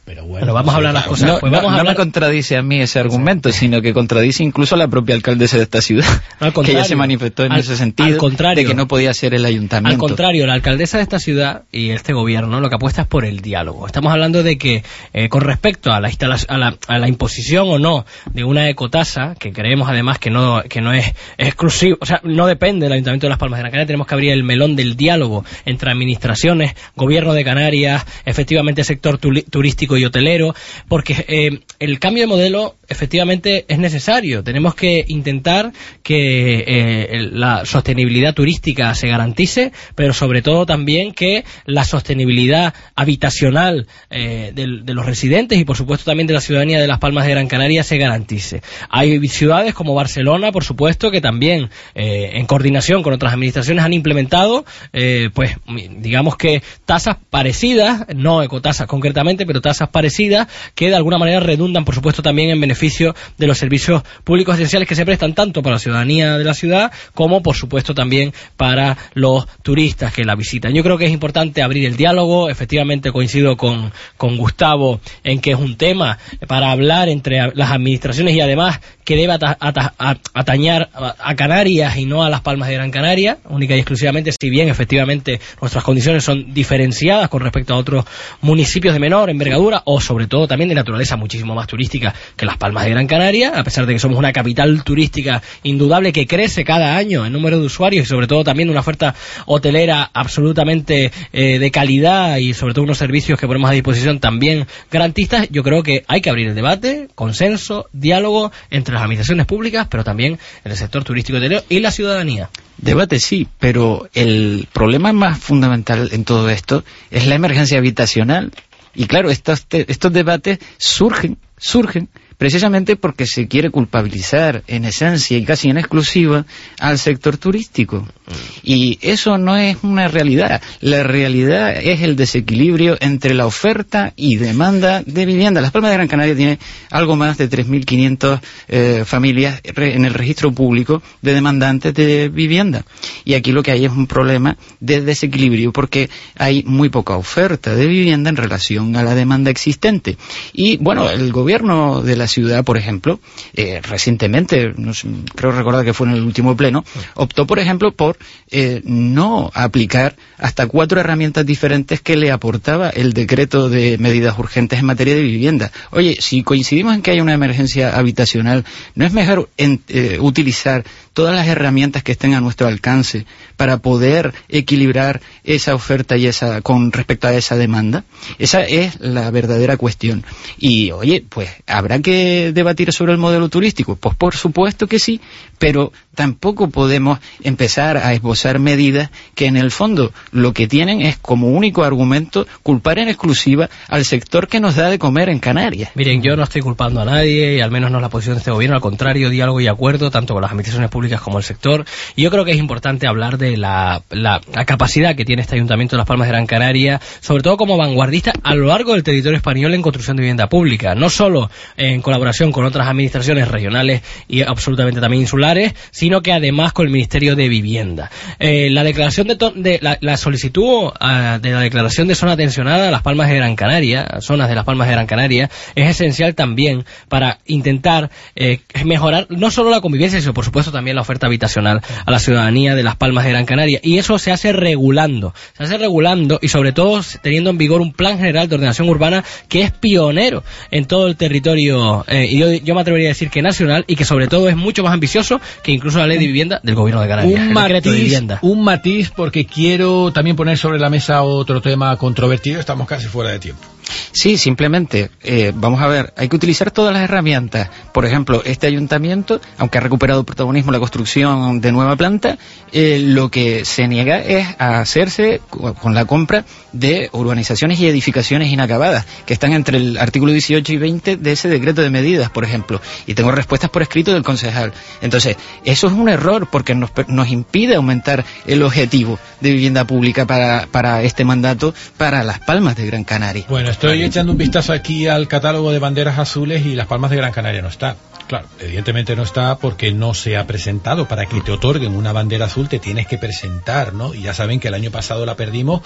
Speaker 2: Pero bueno,
Speaker 18: bueno vamos a hablar las cosas.
Speaker 19: No,
Speaker 18: pues
Speaker 19: no,
Speaker 18: vamos a
Speaker 19: no
Speaker 18: hablar...
Speaker 19: me contradice a mí ese argumento, sí. sino que contradice incluso a la propia alcaldesa de esta ciudad,
Speaker 18: no,
Speaker 19: que ya se manifestó en
Speaker 18: al,
Speaker 19: ese sentido,
Speaker 18: al contrario,
Speaker 19: de que no podía ser el ayuntamiento.
Speaker 18: Al contrario, la alcaldesa de esta ciudad y este gobierno lo que apuesta es por el diálogo. Estamos hablando de que eh, con respecto a la, a, la, a la imposición o no de una ecotasa, que creemos además que no que no es exclusivo, o sea, no depende del Ayuntamiento de Las Palmas de Gran Canaria, tenemos que abrir el melón del diálogo entre administraciones, gobierno de Canarias, efectivamente sector turístico y hotelero, porque eh, el cambio de modelo efectivamente es necesario. Tenemos que intentar que eh, la sostenibilidad turística se garantice, pero sobre todo también que la sostenibilidad habitacional eh, de, de los residentes y por supuesto también de la ciudadanía de Las Palmas de Gran Canaria se garantice. Hay ciudades como Barcelona, por supuesto, que también eh, en coordinación con otras administraciones han implementado eh, pues digamos que tasas parecidas, no ecotasas concretamente, pero tasas parecidas que de alguna manera redundan, por supuesto, también en beneficio de los servicios públicos esenciales que se prestan tanto para la ciudadanía de la ciudad como, por supuesto, también para los turistas que la visitan. Yo creo que es importante abrir el diálogo. Efectivamente, coincido con, con Gustavo en que es un tema para hablar entre las administraciones y además que debe ata, ata, atañar a, a Canarias y no a Las Palmas de Gran Canaria, única y exclusivamente, si bien efectivamente nuestras condiciones son diferenciadas con respecto a otros municipios de menor envergadura o sobre todo también de naturaleza muchísimo más turística que Las Palmas de Gran Canaria, a pesar de que somos una capital turística indudable que crece cada año en número de usuarios y sobre todo también de una oferta hotelera absolutamente eh, de calidad y sobre todo unos servicios que ponemos a disposición también garantistas. Yo creo que hay que abrir el debate, consenso, diálogo entre las administraciones públicas, pero también en el sector turístico hotelero y la ciudadanía.
Speaker 19: Debate sí, pero el problema más fundamental en todo esto es la emergencia habitacional. Y claro, estos, estos debates surgen, surgen precisamente porque se quiere culpabilizar en esencia y casi en exclusiva al sector turístico. Y eso no es una realidad. La realidad es el desequilibrio entre la oferta y demanda de vivienda. Las Palmas de Gran Canaria tiene algo más de tres mil quinientas eh, familias en el registro público de demandantes de vivienda. Y aquí lo que hay es un problema de desequilibrio porque hay muy poca oferta de vivienda en relación a la demanda existente. Y bueno, el gobierno de la ciudad, por ejemplo, eh, recientemente, no sé, creo recordar que fue en el último pleno, optó, por ejemplo, por eh, no aplicar hasta cuatro herramientas diferentes que le aportaba el decreto de medidas urgentes en materia de vivienda. Oye, si coincidimos en que hay una emergencia habitacional, ¿no es mejor en, eh, utilizar todas las herramientas que estén a nuestro alcance para poder equilibrar esa oferta y esa con respecto a esa demanda? Esa es la verdadera cuestión. Y, oye, pues, ¿habrá que debatir sobre el modelo turístico? Pues por supuesto que sí, pero tampoco podemos empezar a esbozar medidas que en el fondo lo que tienen es como único argumento culpar en exclusiva al sector que nos da de comer en Canarias.
Speaker 18: Miren, yo no estoy culpando a nadie y al menos no es la posición de este gobierno, al contrario, diálogo y acuerdo tanto con las administraciones públicas como el sector. Y yo creo que es importante hablar de la, la, la capacidad que tiene este Ayuntamiento de Las Palmas de Gran Canaria, sobre todo como vanguardista a lo largo del territorio español en construcción de vivienda pública, no solo en colaboración con otras administraciones regionales y absolutamente también insulares, sino que además con el Ministerio de Vivienda. Eh, la declaración de, de la, la solicitud uh, de la declaración de zona tensionada a Las Palmas de Gran Canaria, zonas de Las Palmas de Gran Canaria, es esencial también para intentar eh, mejorar no solo la convivencia, sino por supuesto también la oferta habitacional a la ciudadanía de Las Palmas de Gran Canaria. Y eso se hace regulando, se hace regulando y sobre todo teniendo en vigor un plan general de ordenación urbana que es pionero en todo el territorio, eh, y yo, yo me atrevería a decir que nacional, y que sobre todo es mucho más ambicioso que incluso la ley de vivienda del gobierno de Canarias.
Speaker 2: Un matiz, un matiz, porque quiero también poner sobre la mesa otro tema controvertido, estamos casi fuera de tiempo.
Speaker 19: Sí, simplemente, eh, vamos a ver, hay que utilizar todas las herramientas. Por ejemplo, este ayuntamiento, aunque ha recuperado protagonismo la construcción de nueva planta, eh, lo que se niega es a hacerse con la compra de urbanizaciones y edificaciones inacabadas, que están entre el artículo dieciocho y veinte de ese decreto de medidas, por ejemplo. Y tengo respuestas por escrito del concejal. Entonces, eso es un error porque nos, nos impide aumentar el objetivo de vivienda pública para, para este mandato para Las Palmas de Gran Canaria.
Speaker 2: Bueno, estoy echando un vistazo aquí al catálogo de banderas azules y Las Palmas de Gran Canaria no está. Claro, evidentemente no está porque no se ha presentado. Para que te otorguen una bandera azul te tienes que presentar, ¿no? Y ya saben que el año pasado la perdimos,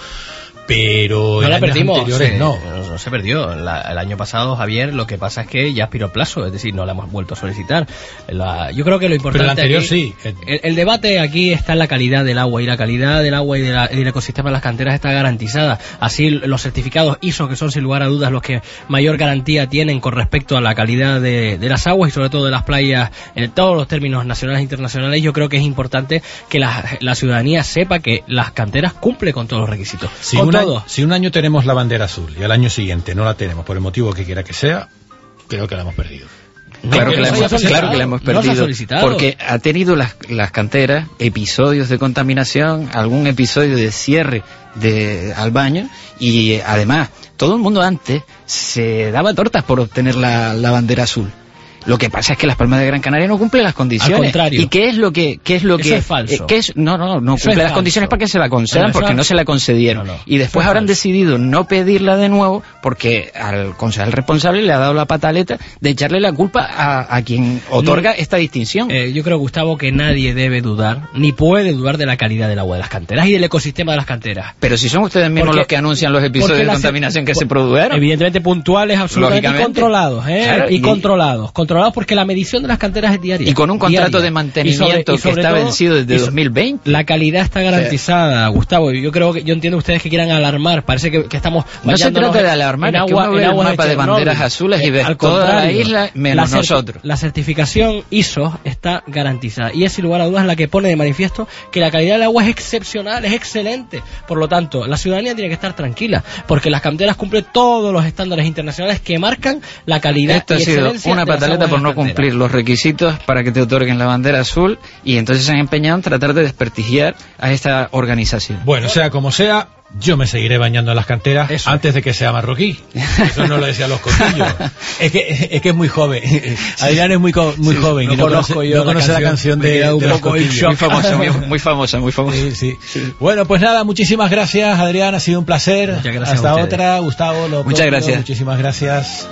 Speaker 2: pero
Speaker 18: no
Speaker 2: en
Speaker 18: la
Speaker 2: años
Speaker 18: perdimos,
Speaker 2: anteriores
Speaker 18: se,
Speaker 2: no.
Speaker 18: no. No se perdió. La, el año pasado, Javier, lo que pasa es que ya expiró el plazo, es decir, no la hemos vuelto a solicitar. La, yo creo que lo importante.
Speaker 2: Pero el anterior
Speaker 18: aquí,
Speaker 2: sí.
Speaker 18: El, el debate aquí está en la calidad del agua, y la calidad del agua y de la, del ecosistema de las canteras está garantizada. Así, los certificados I S O, que son sin lugar a dudas los que mayor garantía tienen con respecto a la calidad de, de las aguas y sobre todo de las playas en todos los términos nacionales e internacionales, yo creo que es importante que la, la ciudadanía sepa que las canteras cumplen con todos los requisitos.
Speaker 2: Si,
Speaker 18: con
Speaker 2: un
Speaker 18: todo.
Speaker 2: año, si un año tenemos la bandera azul y al año siguiente no la tenemos, por el motivo que quiera que sea, creo que la hemos perdido.
Speaker 19: Claro, que la hemos, claro que la hemos perdido,
Speaker 18: no
Speaker 19: porque ha tenido las, las canteras episodios de contaminación, algún episodio de cierre de al baño, y eh, además todo el mundo antes se daba tortas por obtener la, la bandera azul. Lo que pasa es que Las Palmas de Gran Canaria no cumple las condiciones.
Speaker 18: Al contrario.
Speaker 19: ¿Y qué es lo que qué es lo
Speaker 18: Eso
Speaker 19: que
Speaker 18: es falso.
Speaker 19: Eh, ¿qué es? No, no, no
Speaker 18: Eso
Speaker 19: cumple
Speaker 18: es
Speaker 19: las
Speaker 18: falso.
Speaker 19: condiciones para que se la concedan,
Speaker 18: No,
Speaker 19: porque
Speaker 18: eso-
Speaker 19: no se la concedieron.
Speaker 18: No, no.
Speaker 19: Y después
Speaker 18: Eso es
Speaker 19: habrán
Speaker 18: falso.
Speaker 19: decidido no pedirla de nuevo porque al concejal responsable le ha dado la pataleta de echarle la culpa a, a quien otorga
Speaker 18: No.
Speaker 19: esta distinción.
Speaker 18: Eh, yo creo, Gustavo, que nadie debe dudar, ni puede dudar de la calidad del agua de las canteras y del ecosistema de las canteras.
Speaker 19: Pero si son ustedes mismos
Speaker 18: Porque-
Speaker 19: los que anuncian los episodios
Speaker 18: porque
Speaker 19: de
Speaker 18: la-
Speaker 19: contaminación que
Speaker 18: por-
Speaker 19: se produjeron.
Speaker 18: Evidentemente puntuales, absolutamente, y
Speaker 19: Lógicamente.
Speaker 18: controlados, ¿eh?
Speaker 19: Claro,
Speaker 18: y,
Speaker 19: y-
Speaker 18: controlados. Controlados porque la medición de las canteras es diaria.
Speaker 19: Y con un contrato
Speaker 18: Diaria.
Speaker 19: de mantenimiento
Speaker 18: Y sobre- y
Speaker 19: que
Speaker 18: sobre
Speaker 19: está
Speaker 18: todo-
Speaker 19: vencido desde
Speaker 18: y so-
Speaker 19: dos mil veinte.
Speaker 18: La calidad está garantizada, Gustavo. Y yo creo que, yo entiendo ustedes que quieran alarmar. Parece que, que estamos
Speaker 19: No se
Speaker 18: bañándonos
Speaker 19: trata de
Speaker 18: en-
Speaker 19: alarmar,
Speaker 18: en
Speaker 19: es que
Speaker 18: agua-
Speaker 19: uno ve
Speaker 18: en
Speaker 19: el
Speaker 18: aguas
Speaker 19: mapa de
Speaker 18: Chernóbil.
Speaker 19: banderas azules y ves
Speaker 18: al
Speaker 19: toda la
Speaker 18: contrario,
Speaker 19: isla menos
Speaker 18: la certi-
Speaker 19: nosotros.
Speaker 18: La certificación I S O está garantizada y es sin lugar a dudas la que pone de manifiesto que la calidad del agua es excepcional, es excelente. Por lo tanto, la ciudadanía tiene que estar tranquila porque las canteras cumplen todos los estándares internacionales que marcan la calidad
Speaker 19: Esto ha
Speaker 18: y
Speaker 19: sido
Speaker 18: excelencia
Speaker 19: una
Speaker 18: de las
Speaker 19: pataleta
Speaker 18: aguas
Speaker 19: por
Speaker 18: de
Speaker 19: no
Speaker 18: las canteras.
Speaker 19: cumplir los requisitos para que te otorguen la bandera azul, y entonces se han empeñado en tratar de desprestigiar a esta organización.
Speaker 2: Bueno, sea como sea, yo me seguiré bañando en las canteras
Speaker 18: Eso.
Speaker 2: antes de que sea marroquí. Eso no lo decían los cotillos. Es que es que es muy joven. Adrián es muy co- muy
Speaker 18: Sí,
Speaker 2: joven
Speaker 18: no
Speaker 2: y no
Speaker 18: conozco
Speaker 2: conoce,
Speaker 18: yo
Speaker 2: no
Speaker 18: la
Speaker 2: conoce la
Speaker 18: canción.
Speaker 2: canción
Speaker 18: Me
Speaker 2: de,
Speaker 18: he quedado un
Speaker 2: de los
Speaker 18: poco en
Speaker 2: cotillos.
Speaker 18: shock.
Speaker 19: Muy famosa, muy, muy famosa, muy famosa.
Speaker 2: Sí, sí. Bueno, pues nada, muchísimas gracias, Adrián, ha sido un placer.
Speaker 18: Muchas gracias
Speaker 2: Hasta
Speaker 18: a ustedes.
Speaker 2: otra, Gustavo. Lo
Speaker 19: Muchas
Speaker 2: propio,
Speaker 19: gracias.
Speaker 2: Muchísimas gracias.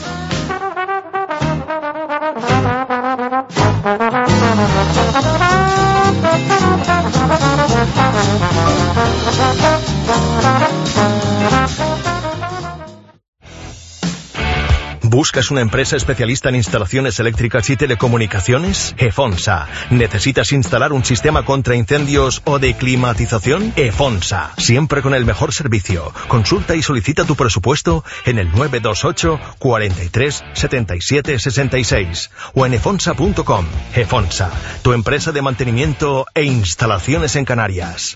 Speaker 20: ¿Buscas una empresa especialista en instalaciones eléctricas y telecomunicaciones? Efonsa. ¿Necesitas instalar un sistema contra incendios o de climatización? Efonsa. Siempre con el mejor servicio. Consulta y solicita tu presupuesto en el nueve dos ocho, cuarenta y tres, setenta y siete, sesenta y seis o en efonsa punto com. Efonsa, tu empresa de mantenimiento e instalaciones en Canarias.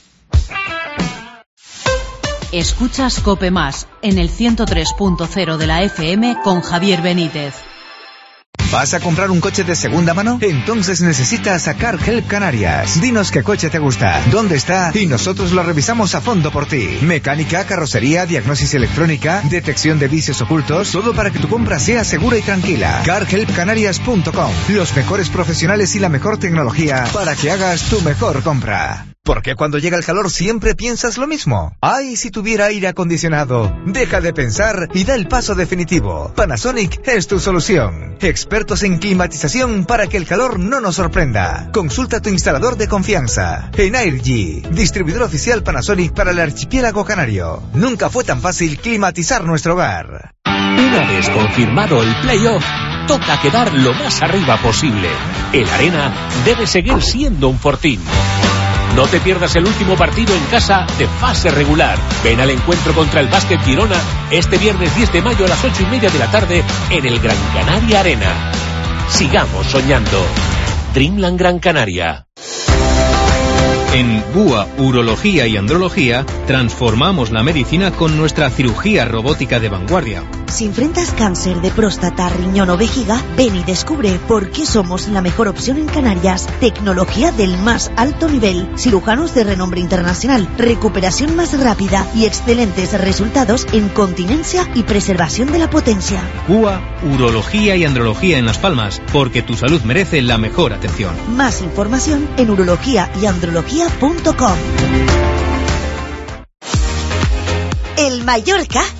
Speaker 8: Escuchas Cope Más en el ciento tres punto cero de la F M con Javier Benítez.
Speaker 21: ¿Vas a comprar un coche de segunda mano? Entonces necesitas a Car Help Canarias. Dinos qué coche te gusta, dónde está y nosotros lo revisamos a fondo por ti. Mecánica, carrocería, diagnosis electrónica, detección de vicios ocultos, todo para que tu compra sea segura y tranquila. car help canarias punto com. Los mejores profesionales y la mejor tecnología para que hagas tu mejor compra. ¿Por qué cuando llega el calor siempre piensas lo mismo? ¡Ay, si tuviera aire acondicionado! Deja de pensar y da el paso definitivo. Panasonic es tu solución. Expertos en climatización para que el calor no nos sorprenda. Consulta a tu instalador de confianza. Energy, distribuidor oficial Panasonic para el archipiélago canario. Nunca fue tan fácil climatizar nuestro hogar.
Speaker 22: Una vez confirmado el playoff, toca quedar lo más arriba posible. El Arena debe seguir siendo un fortín. No te pierdas el último partido en casa de fase regular. Ven al encuentro contra el Básquet Girona este viernes diez de mayo a las ocho y media de la tarde en el Gran Canaria Arena. Sigamos soñando. Dreamland Gran Canaria.
Speaker 15: En B U A Urología y Andrología transformamos la medicina con nuestra cirugía robótica de vanguardia.
Speaker 14: Si enfrentas cáncer de próstata, riñón o vejiga, ven y descubre por qué somos la mejor opción en Canarias. Tecnología del más alto nivel, cirujanos de renombre internacional, recuperación más rápida y excelentes resultados en continencia y preservación de la potencia.
Speaker 15: B U A Urología y Andrología en Las Palmas, porque tu salud merece la mejor atención.
Speaker 14: Más información en urología y andrología punto com. El Mallorca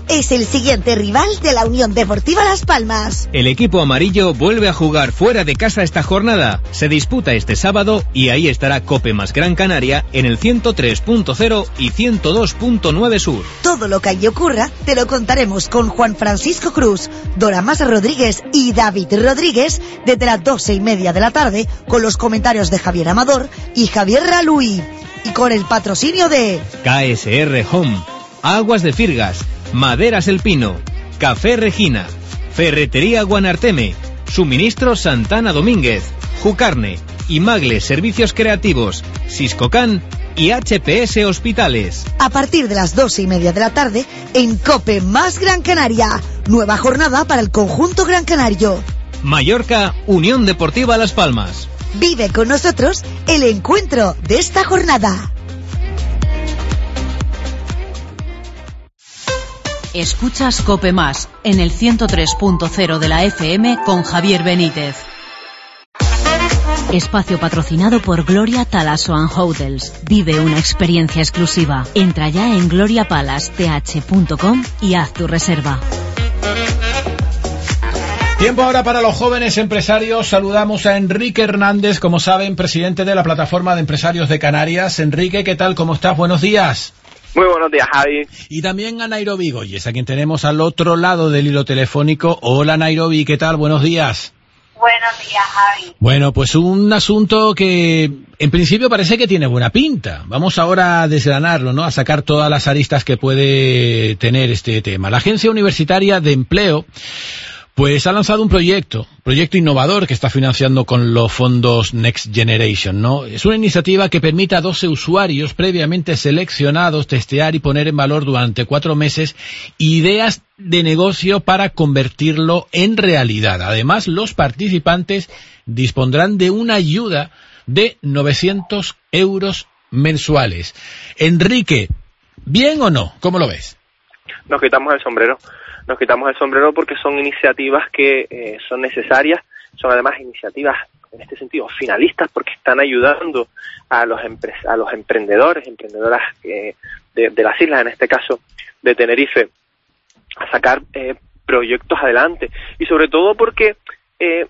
Speaker 14: es el siguiente rival de la Unión Deportiva Las Palmas.
Speaker 15: El equipo amarillo vuelve a jugar fuera de casa esta jornada. Se disputa este sábado y ahí estará Cope más Gran Canaria en el ciento tres punto cero y ciento dos punto nueve Sur.
Speaker 14: Todo lo que allí ocurra te lo contaremos con Juan Francisco Cruz, Dora Mas Rodríguez y David Rodríguez desde las doce y media de la tarde con los comentarios de Javier Amador y Javier Raluí. Y con el patrocinio de
Speaker 15: K S R Home, Aguas de Firgas, Maderas El Pino, Café Regina, Ferretería Guanarteme, Suministros Santana Domínguez, Jucarne, Imagle Servicios Creativos, Siscocan y H P S Hospitales.
Speaker 14: A partir de las doce y media de la tarde en Cope más Gran Canaria. Nueva jornada para el conjunto gran canario.
Speaker 15: Mallorca, Unión Deportiva Las Palmas.
Speaker 14: Vive con nosotros el encuentro de esta jornada.
Speaker 8: Escuchas Cope Más en el ciento tres punto cero de la F M con Javier Benítez. Espacio patrocinado por Gloria Talaso and Hotels. Vive una experiencia exclusiva. Entra ya en gloria palace t h punto com y haz tu reserva.
Speaker 2: Tiempo ahora para los jóvenes empresarios. Saludamos a Enrique Hernández, como saben, presidente de la Plataforma de Empresarios de Canarias. Enrique, ¿qué tal? ¿Cómo estás? Buenos días.
Speaker 1: Muy buenos días, Javi.
Speaker 2: Y también a Nairobi Goyes, a quien tenemos al otro lado del hilo telefónico. Hola, Nairobi, ¿qué tal? Buenos días.
Speaker 3: Buenos días, Javi.
Speaker 2: Bueno, pues un asunto que en principio parece que tiene buena pinta. Vamos ahora a desgranarlo, ¿no? A sacar todas las aristas que puede tener este tema. La Agencia Universitaria de Empleo pues ha lanzado un proyecto, proyecto innovador que está financiando con los fondos Next Generation, ¿no? Es una iniciativa que permite a doce usuarios previamente seleccionados testear y poner en valor durante cuatro meses ideas de negocio para convertirlo en realidad. Además, los participantes dispondrán de una ayuda de novecientos euros mensuales. Enrique, ¿bien o no? ¿Cómo lo ves?
Speaker 1: Nos quitamos el sombrero. Nos quitamos el sombrero porque son iniciativas que eh, son necesarias, son además iniciativas en este sentido finalistas porque están ayudando a los empre- a los emprendedores, emprendedoras eh, de, de las islas, en este caso de Tenerife, a sacar eh, proyectos adelante y sobre todo porque eh,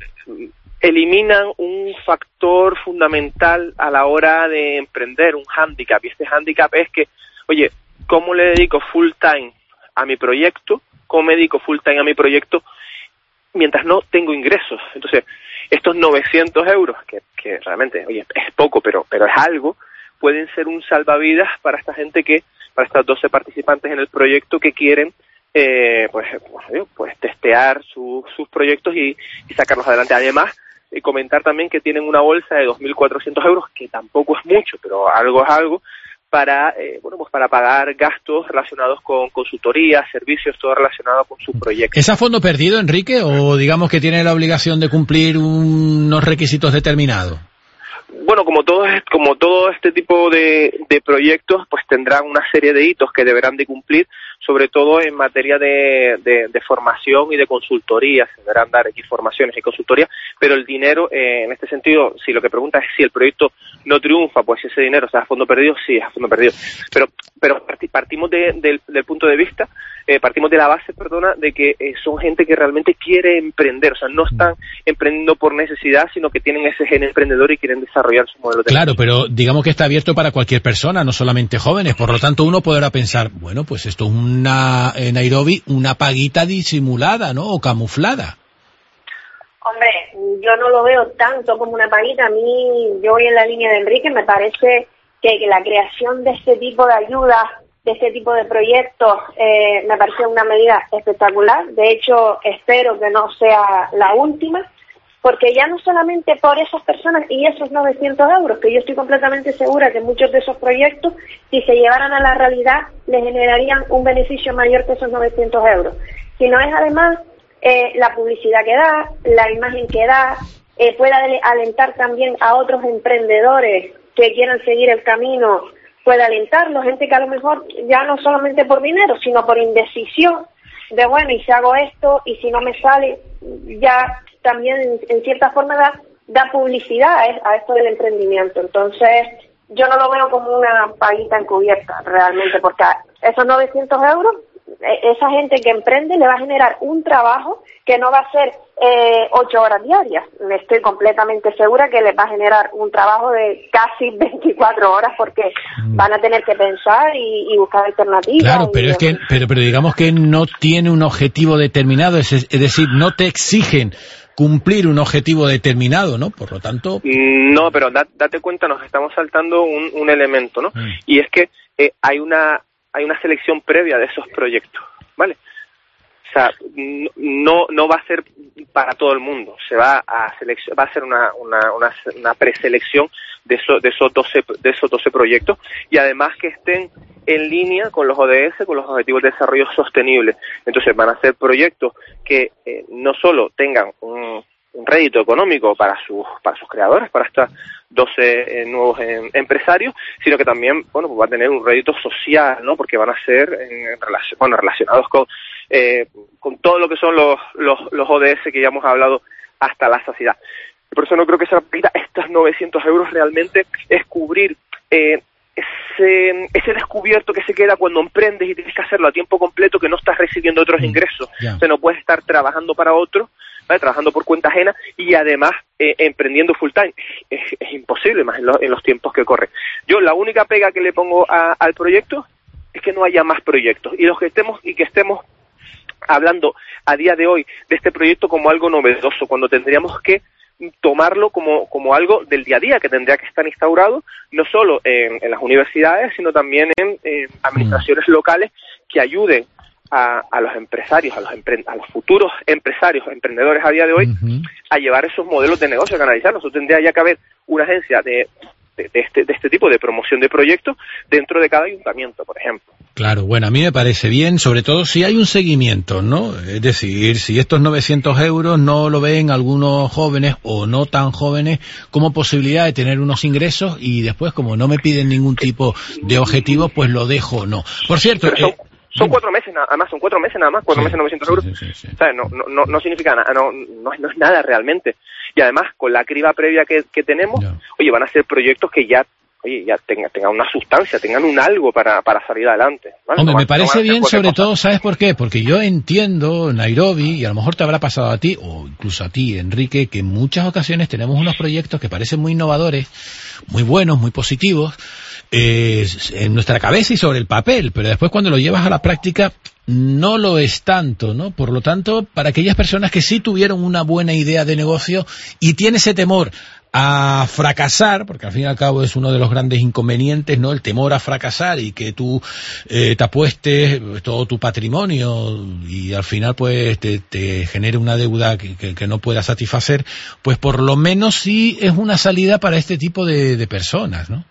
Speaker 1: eliminan un factor fundamental a la hora de emprender, un hándicap, y este hándicap es que, oye, ¿cómo le dedico full time a mi proyecto? ¿Cómo me dedico full time a mi proyecto mientras no tengo ingresos? Entonces, estos novecientos euros, que, que realmente, oye, es poco, pero, pero es algo, pueden ser un salvavidas para esta gente que, para estas doce participantes en el proyecto que quieren, eh, pues, pues, pues testear su, sus proyectos y, y sacarlos adelante. Además, y comentar también que tienen una bolsa de dos mil cuatrocientos euros, que tampoco es mucho, pero algo es algo, para eh, bueno pues para pagar gastos relacionados con consultoría, servicios, todo relacionado con su proyecto.
Speaker 2: ¿Es a fondo perdido, Enrique, o digamos que tiene la obligación de cumplir unos requisitos determinados?
Speaker 1: Bueno, como todo como todo este tipo de, de proyectos, pues tendrán una serie de hitos que deberán de cumplir, sobre todo en materia de, de, de formación y de consultoría. Se deberán dar aquí formaciones y consultoría, pero el dinero, eh, en este sentido, si lo que pregunta es si el proyecto no triunfa, pues ese dinero está a fondo perdido, sí, a fondo perdido. Pero pero partimos de, de, del punto de vista, eh, partimos de la base, perdona, de que eh, son gente que realmente quiere emprender, o sea, no están emprendiendo por necesidad, sino que tienen ese gen emprendedor y quieren desarrollar su modelo de
Speaker 2: Claro,
Speaker 1: negocio.
Speaker 2: pero digamos que está abierto para cualquier persona, no solamente jóvenes, por lo tanto uno podrá pensar, bueno, pues esto es una, en Nairobi, una paguita disimulada, ¿no? O camuflada.
Speaker 3: Hombre, yo no lo veo tanto como una paguita. A mí, yo voy en la línea de Enrique, me parece que, que la creación de este tipo de ayudas, de este tipo de proyectos, eh, me parece una medida espectacular. De hecho, espero que no sea la última, porque ya no solamente por esas personas y esos novecientos euros, que yo estoy completamente segura que muchos de esos proyectos, si se llevaran a la realidad, les generarían un beneficio mayor que esos novecientos euros, sino es además eh, la publicidad que da, la imagen que da, eh, puede alentar también a otros emprendedores que quieran seguir el camino, puede alentarlos, gente que a lo mejor ya no solamente por dinero, sino por indecisión, de bueno, y si hago esto, y si no me sale, ya también en, en cierta forma da, da publicidad a, a esto del emprendimiento. Entonces, yo no lo veo como una paguita encubierta realmente, porque esos novecientos euros esa gente que emprende le va a generar un trabajo que no va a ser eh, ocho horas diarias. Estoy completamente segura que les va a generar un trabajo de casi veinticuatro horas porque mm. van a tener que pensar y, y buscar alternativas.
Speaker 2: Claro, pero
Speaker 3: y,
Speaker 2: es que, pero, pero digamos que no tiene un objetivo determinado, es, es decir, no te exigen cumplir un objetivo determinado, ¿no? Por lo tanto...
Speaker 1: No, pero da, date cuenta, nos estamos saltando un, un elemento, ¿no? Mm. Y es que eh, hay una hay una selección previa de esos proyectos, ¿vale? O sea, no no va a ser para todo el mundo, se va a seleccionar, va a ser una una una, una preselección de esos de esos doce de esos doce proyectos y además que estén en línea con los O D S, con los Objetivos de Desarrollo Sostenible. Entonces van a ser proyectos que eh, no solo tengan un, un rédito económico para sus para sus creadores, para estos doce eh, nuevos eh, empresarios, sino que también, bueno, pues va a tener un rédito social, ¿no? Porque van a ser en relación, bueno, relacionados con eh, con todo lo que son los, los los O D S que ya hemos hablado hasta la saciedad. Por eso no creo que sea estos novecientos euros realmente es cubrir eh, ese ese descubierto que se queda cuando emprendes y tienes que hacerlo a tiempo completo, que no estás recibiendo otros ingresos. Yeah. O sea, no puedes estar trabajando para otro, ¿vale? Trabajando por cuenta ajena y además eh, emprendiendo full time. Es, es imposible más en, lo, en los tiempos que corren. Yo la única pega que le pongo a, al proyecto es que no haya más proyectos y los que estemos y que estemos hablando a día de hoy de este proyecto como algo novedoso, cuando tendríamos que tomarlo como como algo del día a día que tendría que estar instaurado no solo en, en las universidades sino también en, en administraciones locales que ayuden a, a los empresarios, a los empre, a los futuros empresarios, emprendedores a día de hoy uh-huh. a llevar esos modelos de negocio, a canalizarlos. Eso tendría ya que haber una agencia de De, de, este, de este tipo de promoción de proyectos dentro de cada ayuntamiento, por ejemplo.
Speaker 2: Claro, bueno, a mí me parece bien, sobre todo si hay un seguimiento, ¿no? Es decir, si estos novecientos euros no lo ven algunos jóvenes o no tan jóvenes como posibilidad de tener unos ingresos y después, como no me piden ningún tipo de objetivo, pues lo dejo, no. Por cierto...
Speaker 1: Son, eh, son cuatro meses nada más, son cuatro meses nada más, cuatro sí, meses novecientos euros. Sí, sí, sí. O sea, no, no, no significa nada, no, no, no es nada realmente. Y además, con la criba previa que, que tenemos, no. oye, van a ser proyectos que ya, oye, ya tengan, tengan una sustancia, tengan un algo para, para salir adelante. ¿Vale?
Speaker 2: Hombre,
Speaker 1: no
Speaker 2: me parece
Speaker 1: no
Speaker 2: bien, sobre cosas. todo, ¿sabes por qué? Porque yo entiendo, Nairobi, y a lo mejor te habrá pasado a ti, o incluso a ti, Enrique, que en muchas ocasiones tenemos unos proyectos que parecen muy innovadores, muy buenos, muy positivos, eh, en nuestra cabeza y sobre el papel, pero después cuando lo llevas a la práctica no lo es tanto, ¿no? Por lo tanto, para aquellas personas que sí tuvieron una buena idea de negocio y tienen ese temor a fracasar, porque al fin y al cabo es uno de los grandes inconvenientes, ¿no? El temor a fracasar y que tú eh, te apuestes todo tu patrimonio y al final pues te, te genere una deuda que, que, que no puedas satisfacer, pues por lo menos sí es una salida para este tipo de, de personas, ¿no?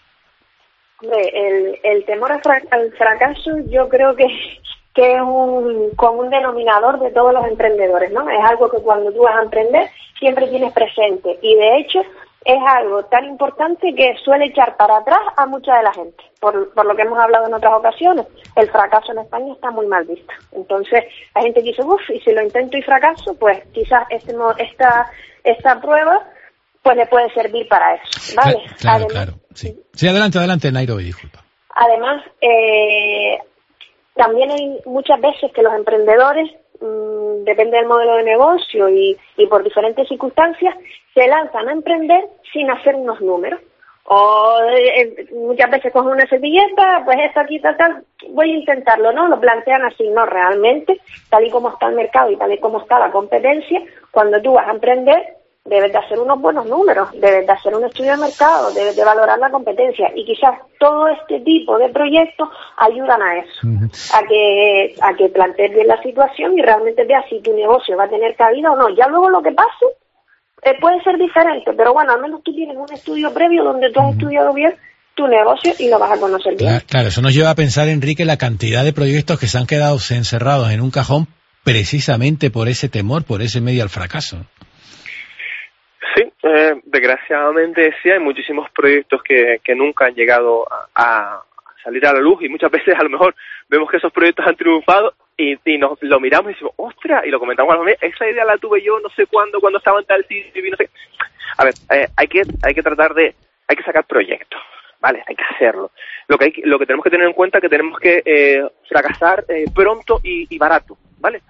Speaker 3: El, el temor al fracaso yo creo que, que es un común denominador de todos los emprendedores, ¿no? Es algo que cuando tú vas a emprender siempre tienes presente y de hecho es algo tan importante que suele echar para atrás a mucha de la gente, por, por lo que hemos hablado en otras ocasiones. El fracaso en España está muy mal visto. Entonces hay gente que dice, uff, y si lo intento y fracaso, pues quizás este, esta, esta prueba pues le puede servir para eso, ¿vale?
Speaker 2: Claro,
Speaker 3: además,
Speaker 2: claro, sí. Sí, adelante, adelante, Nairobi, disculpa.
Speaker 3: Además, eh, también hay muchas veces que los emprendedores, mmm, depende del modelo de negocio y, y por diferentes circunstancias, se lanzan a emprender sin hacer unos números. O eh, muchas veces cogen una servilleta, pues esto aquí, tal, tal, voy a intentarlo, ¿no? Lo plantean así, no, realmente, tal y como está el mercado y tal y como está la competencia, cuando tú vas a emprender, debes de hacer unos buenos números, debes de hacer un estudio de mercado, debes de valorar la competencia y quizás todo este tipo de proyectos ayudan a eso, uh-huh. a que a que plantees bien la situación y realmente veas si tu negocio va a tener cabida o no. Ya luego lo que pase eh, puede ser diferente, pero bueno, al menos tú tienes un estudio previo donde tú has uh-huh. estudiado bien tu negocio y lo vas a conocer bien.
Speaker 2: Claro, claro, eso nos lleva a pensar, Enrique, la cantidad de proyectos que se han quedado encerrados en un cajón precisamente por ese temor, por ese medio al fracaso.
Speaker 1: Sí, eh, desgraciadamente sí, hay muchísimos proyectos que, que nunca han llegado a, a salir a la luz y muchas veces a lo mejor vemos que esos proyectos han triunfado y, y nos lo miramos y decimos, ¡ostras! Y lo comentamos a la familia, esa idea la tuve yo no sé cuándo, cuando estaba en tal sitio y no sé. A ver, eh, hay que hay que tratar de, hay que sacar proyectos, vale, hay que hacerlo. Lo que hay, lo que tenemos que tener en cuenta es que tenemos que eh, fracasar eh, pronto y, y barato, ¿vale?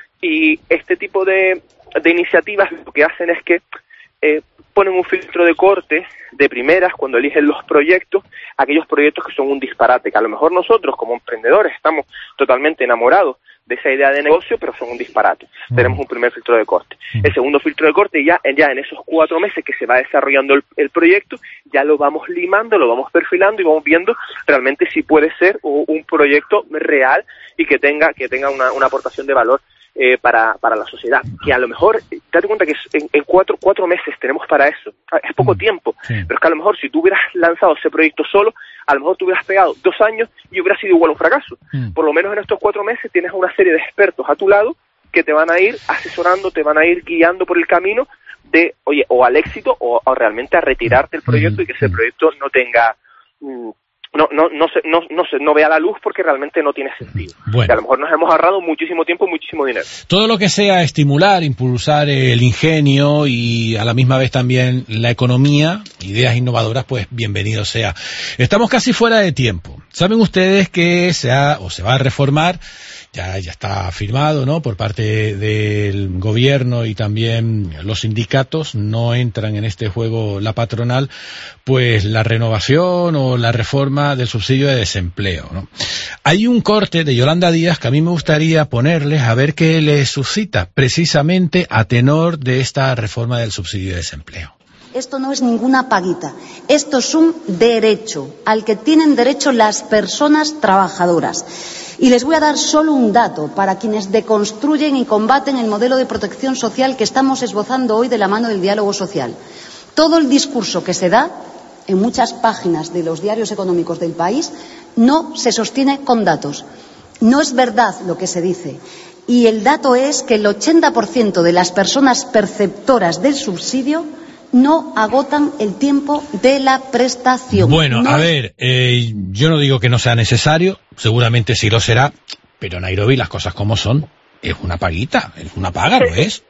Speaker 1: Y este tipo de, de iniciativas lo que hacen es que eh, ponen un filtro de corte de primeras cuando eligen los proyectos, aquellos proyectos que son un disparate, que a lo mejor nosotros como emprendedores estamos totalmente enamorados de esa idea de negocio, pero son un disparate. Mm. Tenemos un primer filtro de corte. Mm. El segundo filtro de corte, ya, ya en esos cuatro meses que se va desarrollando el, el proyecto, ya lo vamos limando, lo vamos perfilando y vamos viendo realmente si puede ser un proyecto real y que tenga, que tenga una, una aportación de valor Eh, para para la sociedad, que a lo mejor, date cuenta que en, en cuatro cuatro meses tenemos para eso, es poco tiempo, sí. Pero es que a lo mejor si tú hubieras lanzado ese proyecto solo, a lo mejor tú hubieras pegado dos años y hubiera sido igual un fracaso. Mm. Por lo menos en estos cuatro meses tienes una serie de expertos a tu lado que te van a ir asesorando, te van a ir guiando por el camino de, oye, o al éxito o, o realmente a retirarte el proyecto mm. y que ese proyecto no tenga... Mm, no no no se no no se no vea la luz porque realmente no tiene sentido. Bueno. Que a lo mejor nos hemos ahorrado muchísimo tiempo y muchísimo dinero.
Speaker 2: Todo lo que sea estimular, impulsar el ingenio y a la misma vez también la economía, ideas innovadoras, pues bienvenido sea. Estamos casi fuera de tiempo. Saben ustedes que se ha o se va a reformar, ya ya está firmado, ¿no?, por parte del gobierno y también los sindicatos, no entran en este juego la patronal, pues la renovación o la reforma del subsidio de desempleo, ¿no? Hay un corte de Yolanda Díaz que a mí me gustaría ponerles a ver qué les suscita precisamente a tenor de esta reforma del subsidio de desempleo.
Speaker 5: Esto no es ninguna paguita, esto es un derecho al que tienen derecho las personas trabajadoras. Y les voy a dar solo un dato para quienes deconstruyen y combaten el modelo de protección social que estamos esbozando hoy de la mano del diálogo social. Todo el discurso que se da en muchas páginas de los diarios económicos del país no se sostiene con datos. No es verdad lo que se dice. Y el dato es que el ochenta por ciento de las personas perceptoras del subsidio no agotan el tiempo de la prestación.
Speaker 2: Bueno,
Speaker 5: no...
Speaker 2: a ver, eh, yo no digo que no sea necesario, seguramente sí lo será, pero Nairobi, las cosas como son, es una paguita, es una paga, ¿no es?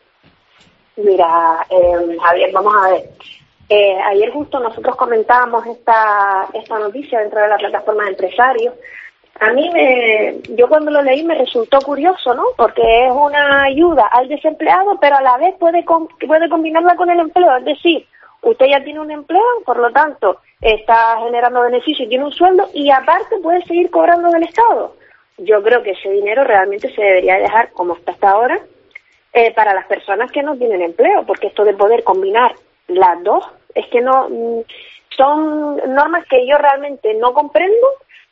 Speaker 3: Mira, eh, Javier, vamos a ver. Eh, ayer justo nosotros comentábamos esta esta noticia dentro de la plataforma de empresarios. A mí, me, yo cuando lo leí me resultó curioso, ¿no? Porque es una ayuda al desempleado, pero a la vez puede com- puede combinarla con el empleo. Es decir, usted ya tiene un empleo, por lo tanto, está generando beneficio y tiene un sueldo, y aparte puede seguir cobrando del Estado. Yo creo que ese dinero realmente se debería dejar, como está hasta ahora, eh, para las personas que no tienen empleo, porque esto de poder combinar las dos, es que no... Son normas que yo realmente no comprendo.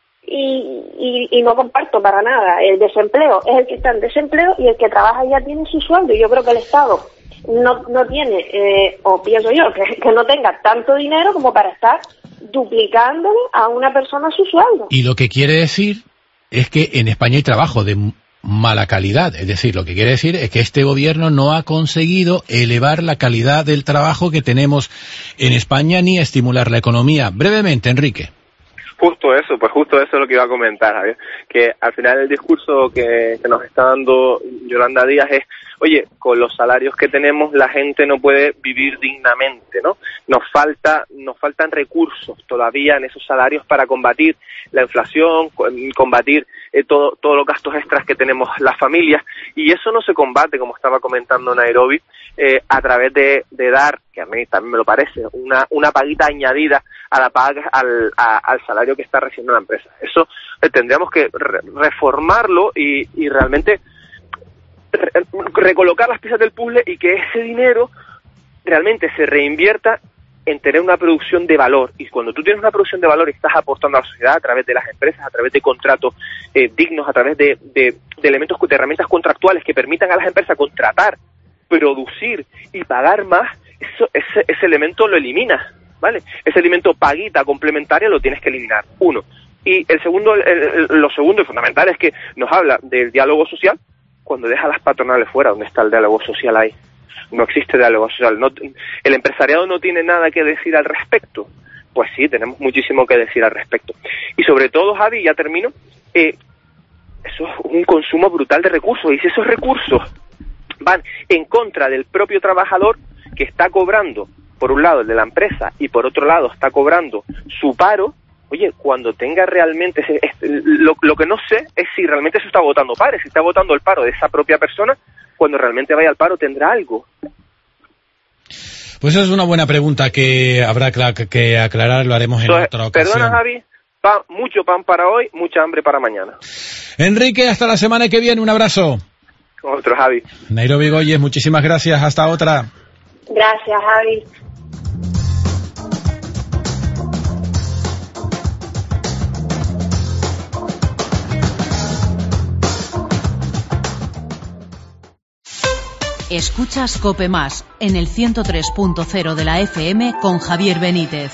Speaker 3: Y, y, y no comparto para nada. El desempleo es el que está en desempleo y el que trabaja ya tiene su sueldo. Y yo creo que el Estado no no tiene, eh, o pienso yo, que, que no tenga tanto dinero como para estar duplicándole a una persona su sueldo.
Speaker 2: Y lo que quiere decir es que en España hay trabajo de mala calidad. Es decir, lo que quiere decir es que este gobierno no ha conseguido elevar la calidad del trabajo que tenemos en España ni estimular la economía. Brevemente, Enrique.
Speaker 1: Justo eso, pues justo eso es lo que iba a comentar, Javier, que al final el discurso que, que nos está dando Yolanda Díaz es, oye, con los salarios que tenemos la gente no puede vivir dignamente, ¿no? Nos falta, nos faltan recursos todavía en esos salarios para combatir la inflación, combatir eh, todo, todos los gastos extras que tenemos las familias, y eso no se combate, como estaba comentando Nairobi, eh, a través de, de dar, que a mí también me lo parece, una, una paguita añadida a la paga, al, a, al salario que está recibiendo la empresa. Eso eh, tendríamos que re- reformarlo y, y realmente re- recolocar las piezas del puzzle y que ese dinero realmente se reinvierta en tener una producción de valor. Y cuando tú tienes una producción de valor y estás aportando a la sociedad a través de las empresas, a través de contratos eh, dignos, a través de, de, de elementos, de herramientas contractuales que permitan a las empresas contratar, producir y pagar más, eso, ese, ese elemento lo eliminas, ¿vale? Ese elemento paguita complementaria lo tienes que eliminar, uno. Y el segundo, el, el, lo segundo y fundamental es que nos habla del diálogo social cuando deja a las patronales fuera. ¿Dónde está el diálogo social ahí? No existe diálogo social. No, el empresariado no tiene nada que decir al respecto. Pues sí, tenemos muchísimo que decir al respecto. Y sobre todo, Javi, ya termino, eh, eso es un consumo brutal de recursos. Y si esos recursos van en contra del propio trabajador que está cobrando por un lado el de la empresa y por otro lado está cobrando su paro, oye, cuando tenga realmente, ese, este, lo, lo que no sé es si realmente se está votando paro, si está votando el paro de esa propia persona, cuando realmente vaya al paro tendrá algo.
Speaker 2: Pues esa es una buena pregunta que habrá que aclarar, lo haremos en Entonces, otra ocasión.
Speaker 1: Perdona, Javi, pan, mucho pan para hoy, mucha hambre para mañana.
Speaker 2: Enrique, hasta la semana que viene, un abrazo.
Speaker 1: Otro, Javi.
Speaker 2: Nairobi Goyes, muchísimas gracias, hasta otra.
Speaker 3: Gracias, Javi.
Speaker 8: Escuchas COPE Más en el ciento tres punto cero de la F M con Javier Benítez.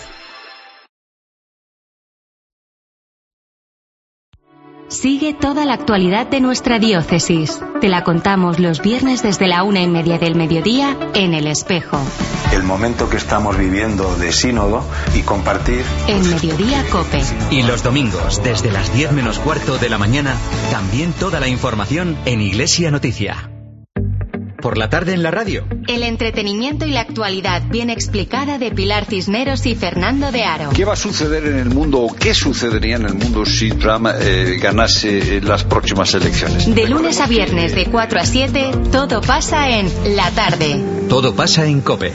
Speaker 6: Sigue toda la actualidad de nuestra diócesis. Te la contamos los viernes desde la una y media del mediodía en El Espejo.
Speaker 10: El momento que estamos viviendo de sínodo y compartir.
Speaker 6: En Mediodía COPE.
Speaker 7: Y los domingos, desde las diez menos cuarto de la mañana, también toda la información en Iglesia Noticia. Por la tarde en la radio.
Speaker 6: El entretenimiento y la actualidad bien explicada de Pilar Cisneros y Fernando de Aro.
Speaker 23: ¿Qué va a suceder en el mundo o qué sucedería en el mundo si Trump eh, ganase las próximas elecciones?
Speaker 6: De lunes a viernes de cuatro a siete, todo pasa en La Tarde.
Speaker 7: Todo pasa en COPE.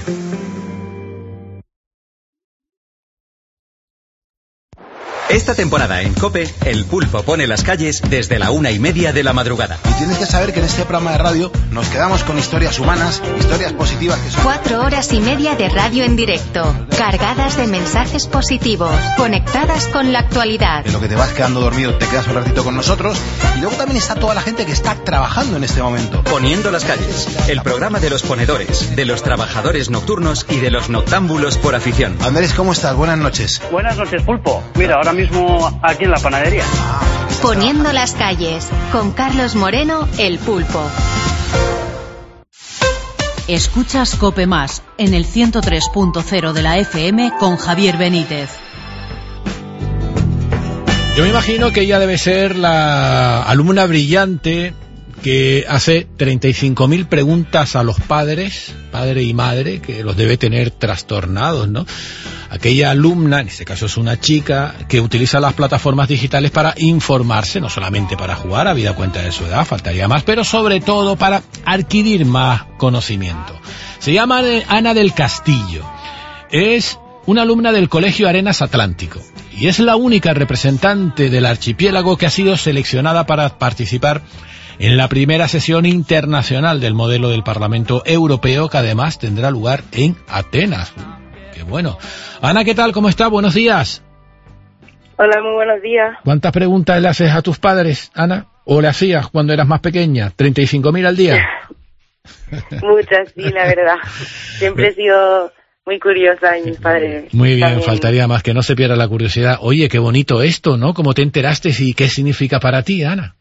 Speaker 7: Esta temporada en COPE, El Pulpo pone las calles desde la una y media de la madrugada.
Speaker 24: Y tienes que saber que en este programa de radio nos quedamos con historias humanas, historias positivas que son...
Speaker 6: Cuatro horas y media de radio en directo, cargadas de mensajes positivos, conectadas con la actualidad.
Speaker 24: En lo que te vas quedando dormido, te quedas un ratito con nosotros. Y luego también está toda la gente que está trabajando en este momento.
Speaker 7: Poniendo las calles, el programa de los ponedores, de los trabajadores nocturnos y de los noctámbulos por afición.
Speaker 24: Andrés, ¿cómo estás? Buenas noches.
Speaker 25: Buenas noches, Pulpo. Mira, ahora mismo aquí en la panadería.
Speaker 6: Poniendo las calles, con Carlos Moreno, El Pulpo.
Speaker 8: Escuchas COPE Más en el ciento tres punto cero de la F M con Javier Benítez.
Speaker 2: Yo me imagino que ella debe ser la alumna brillante que hace treinta y cinco mil preguntas a los padres, padre y madre, que los debe tener trastornados, ¿no? Aquella alumna, en este caso es una chica, que utiliza las plataformas digitales para informarse, no solamente para jugar, habida cuenta de su edad, faltaría más, pero sobre todo para adquirir más conocimiento. Se llama Ana del Castillo. Es una alumna del Colegio Arenas Atlántico y es la única representante del archipiélago que ha sido seleccionada para participar en la primera sesión internacional del modelo del Parlamento Europeo, que además tendrá lugar en Atenas. Qué bueno. Ana, ¿qué tal? ¿Cómo está? Buenos días.
Speaker 26: Hola, muy buenos días.
Speaker 2: ¿Cuántas preguntas le haces a tus padres, Ana? ¿O le hacías cuando eras más pequeña? ¿treinta y cinco mil al día?
Speaker 26: Muchas, sí, la verdad. Siempre he sido muy curiosa y mis padres.
Speaker 2: Muy bien,
Speaker 26: también.
Speaker 2: Faltaría más que no se pierda la curiosidad. Oye, qué bonito esto, ¿no? ¿Cómo te enteraste y qué significa para ti, Ana?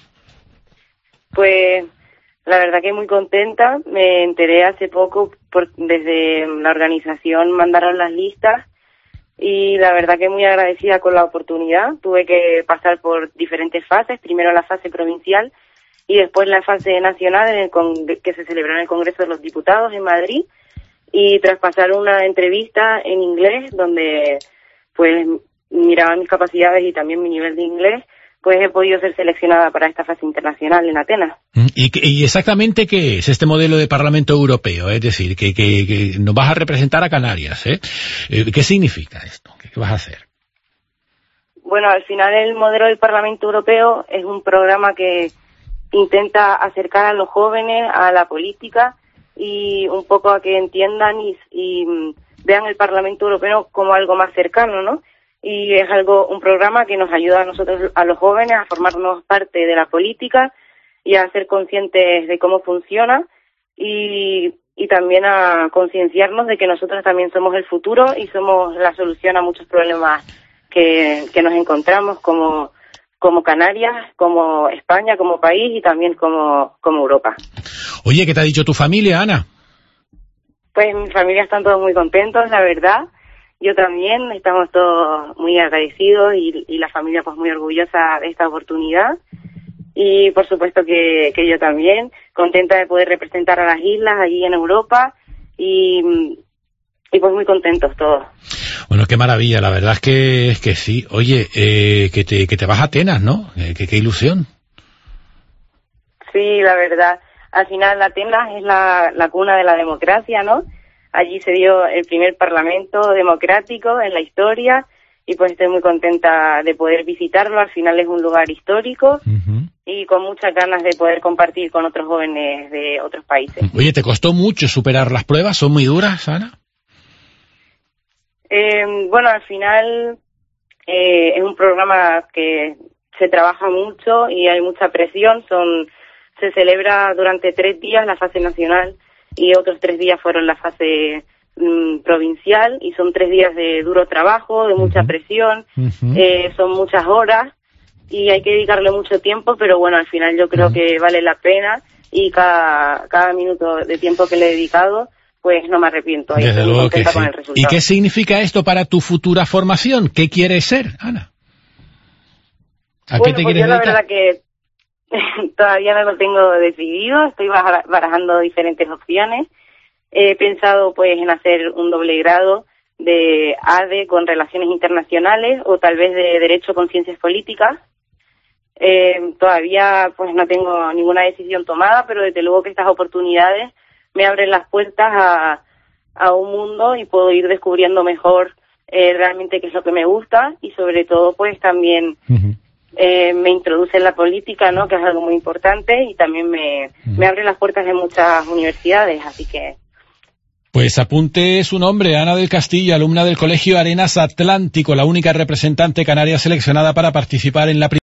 Speaker 26: Pues la verdad que muy contenta. Me enteré hace poco, por, desde la organización mandaron las listas y la verdad que muy agradecida con la oportunidad. Tuve que pasar por diferentes fases, primero la fase provincial y después la fase nacional en el con- que se celebró en el Congreso de los Diputados en Madrid, y tras pasar una entrevista en inglés donde pues miraban mis capacidades y también mi nivel de inglés, pues he podido ser seleccionada para esta fase internacional en Atenas.
Speaker 2: ¿Y, y exactamente qué es este modelo de Parlamento Europeo? Es decir, que, que, que nos vas a representar a Canarias, ¿eh? ¿Qué significa esto? ¿Qué, qué vas a hacer?
Speaker 26: Bueno, al final el modelo del Parlamento Europeo es un programa que intenta acercar a los jóvenes a la política y un poco a que entiendan y, y vean el Parlamento Europeo como algo más cercano, ¿no? Y es algo, un programa que nos ayuda a nosotros, a los jóvenes, a formarnos parte de la política y a ser conscientes de cómo funciona y, y también a concienciarnos de que nosotros también somos el futuro y somos la solución a muchos problemas que, que nos encontramos como, como Canarias, como España, como país y también como, como Europa.
Speaker 2: Oye, ¿qué te ha dicho tu familia, Ana?
Speaker 26: Pues mi familia están todos muy contentos, la verdad. Yo también, estamos todos muy agradecidos y, y la familia pues muy orgullosa de esta oportunidad. Y por supuesto que, que yo también, contenta de poder representar a las islas allí en Europa y, y pues muy contentos todos.
Speaker 2: Bueno, qué maravilla, la verdad es que, es que sí. Oye, eh, que, te, que te vas a Atenas, ¿no? Eh, que, qué ilusión.
Speaker 26: Sí, la verdad. Al final Atenas es la, la cuna de la democracia, ¿no? Allí se dio el primer parlamento democrático en la historia y pues estoy muy contenta de poder visitarlo. Al final es un lugar histórico uh-huh. y con muchas ganas de poder compartir con otros jóvenes de otros países.
Speaker 2: Oye, ¿te costó mucho superar las pruebas? ¿Son muy duras, Ana?
Speaker 26: Eh, bueno, al final eh, es un programa que se trabaja mucho y hay mucha presión. Son se celebra durante tres días la fase nacional y otros tres días fueron la fase mmm, provincial y son tres días de duro trabajo, de mucha presión, uh-huh. eh, son muchas horas y hay que dedicarle mucho tiempo, pero bueno, al final yo creo uh-huh. que vale la pena y cada, cada minuto de tiempo que le he dedicado, pues no me arrepiento. Ahí
Speaker 2: Desde
Speaker 26: estoy
Speaker 2: luego que
Speaker 26: contenta
Speaker 2: sí.
Speaker 26: con el resultado.
Speaker 2: ¿Y qué significa esto para tu futura formación? ¿Qué quieres ser, Ana?
Speaker 26: ¿A bueno, qué te pues quieres yo la dedicar? Verdad que todavía no lo tengo decidido, estoy barajando diferentes opciones. He pensado pues en hacer un doble grado de A D E con Relaciones Internacionales o tal vez de Derecho con Ciencias Políticas. Eh, todavía pues no tengo ninguna decisión tomada, pero desde luego que estas oportunidades me abren las puertas a, a un mundo y puedo ir descubriendo mejor eh, realmente qué es lo que me gusta y sobre todo pues también uh-huh. Eh, me introduce en la política, ¿no? Que es algo muy importante y también me, me abre las puertas de muchas universidades, así que...
Speaker 2: Pues apunte su nombre, Ana del Castillo, alumna del Colegio Arenas Atlántico, la única representante canaria seleccionada para participar en la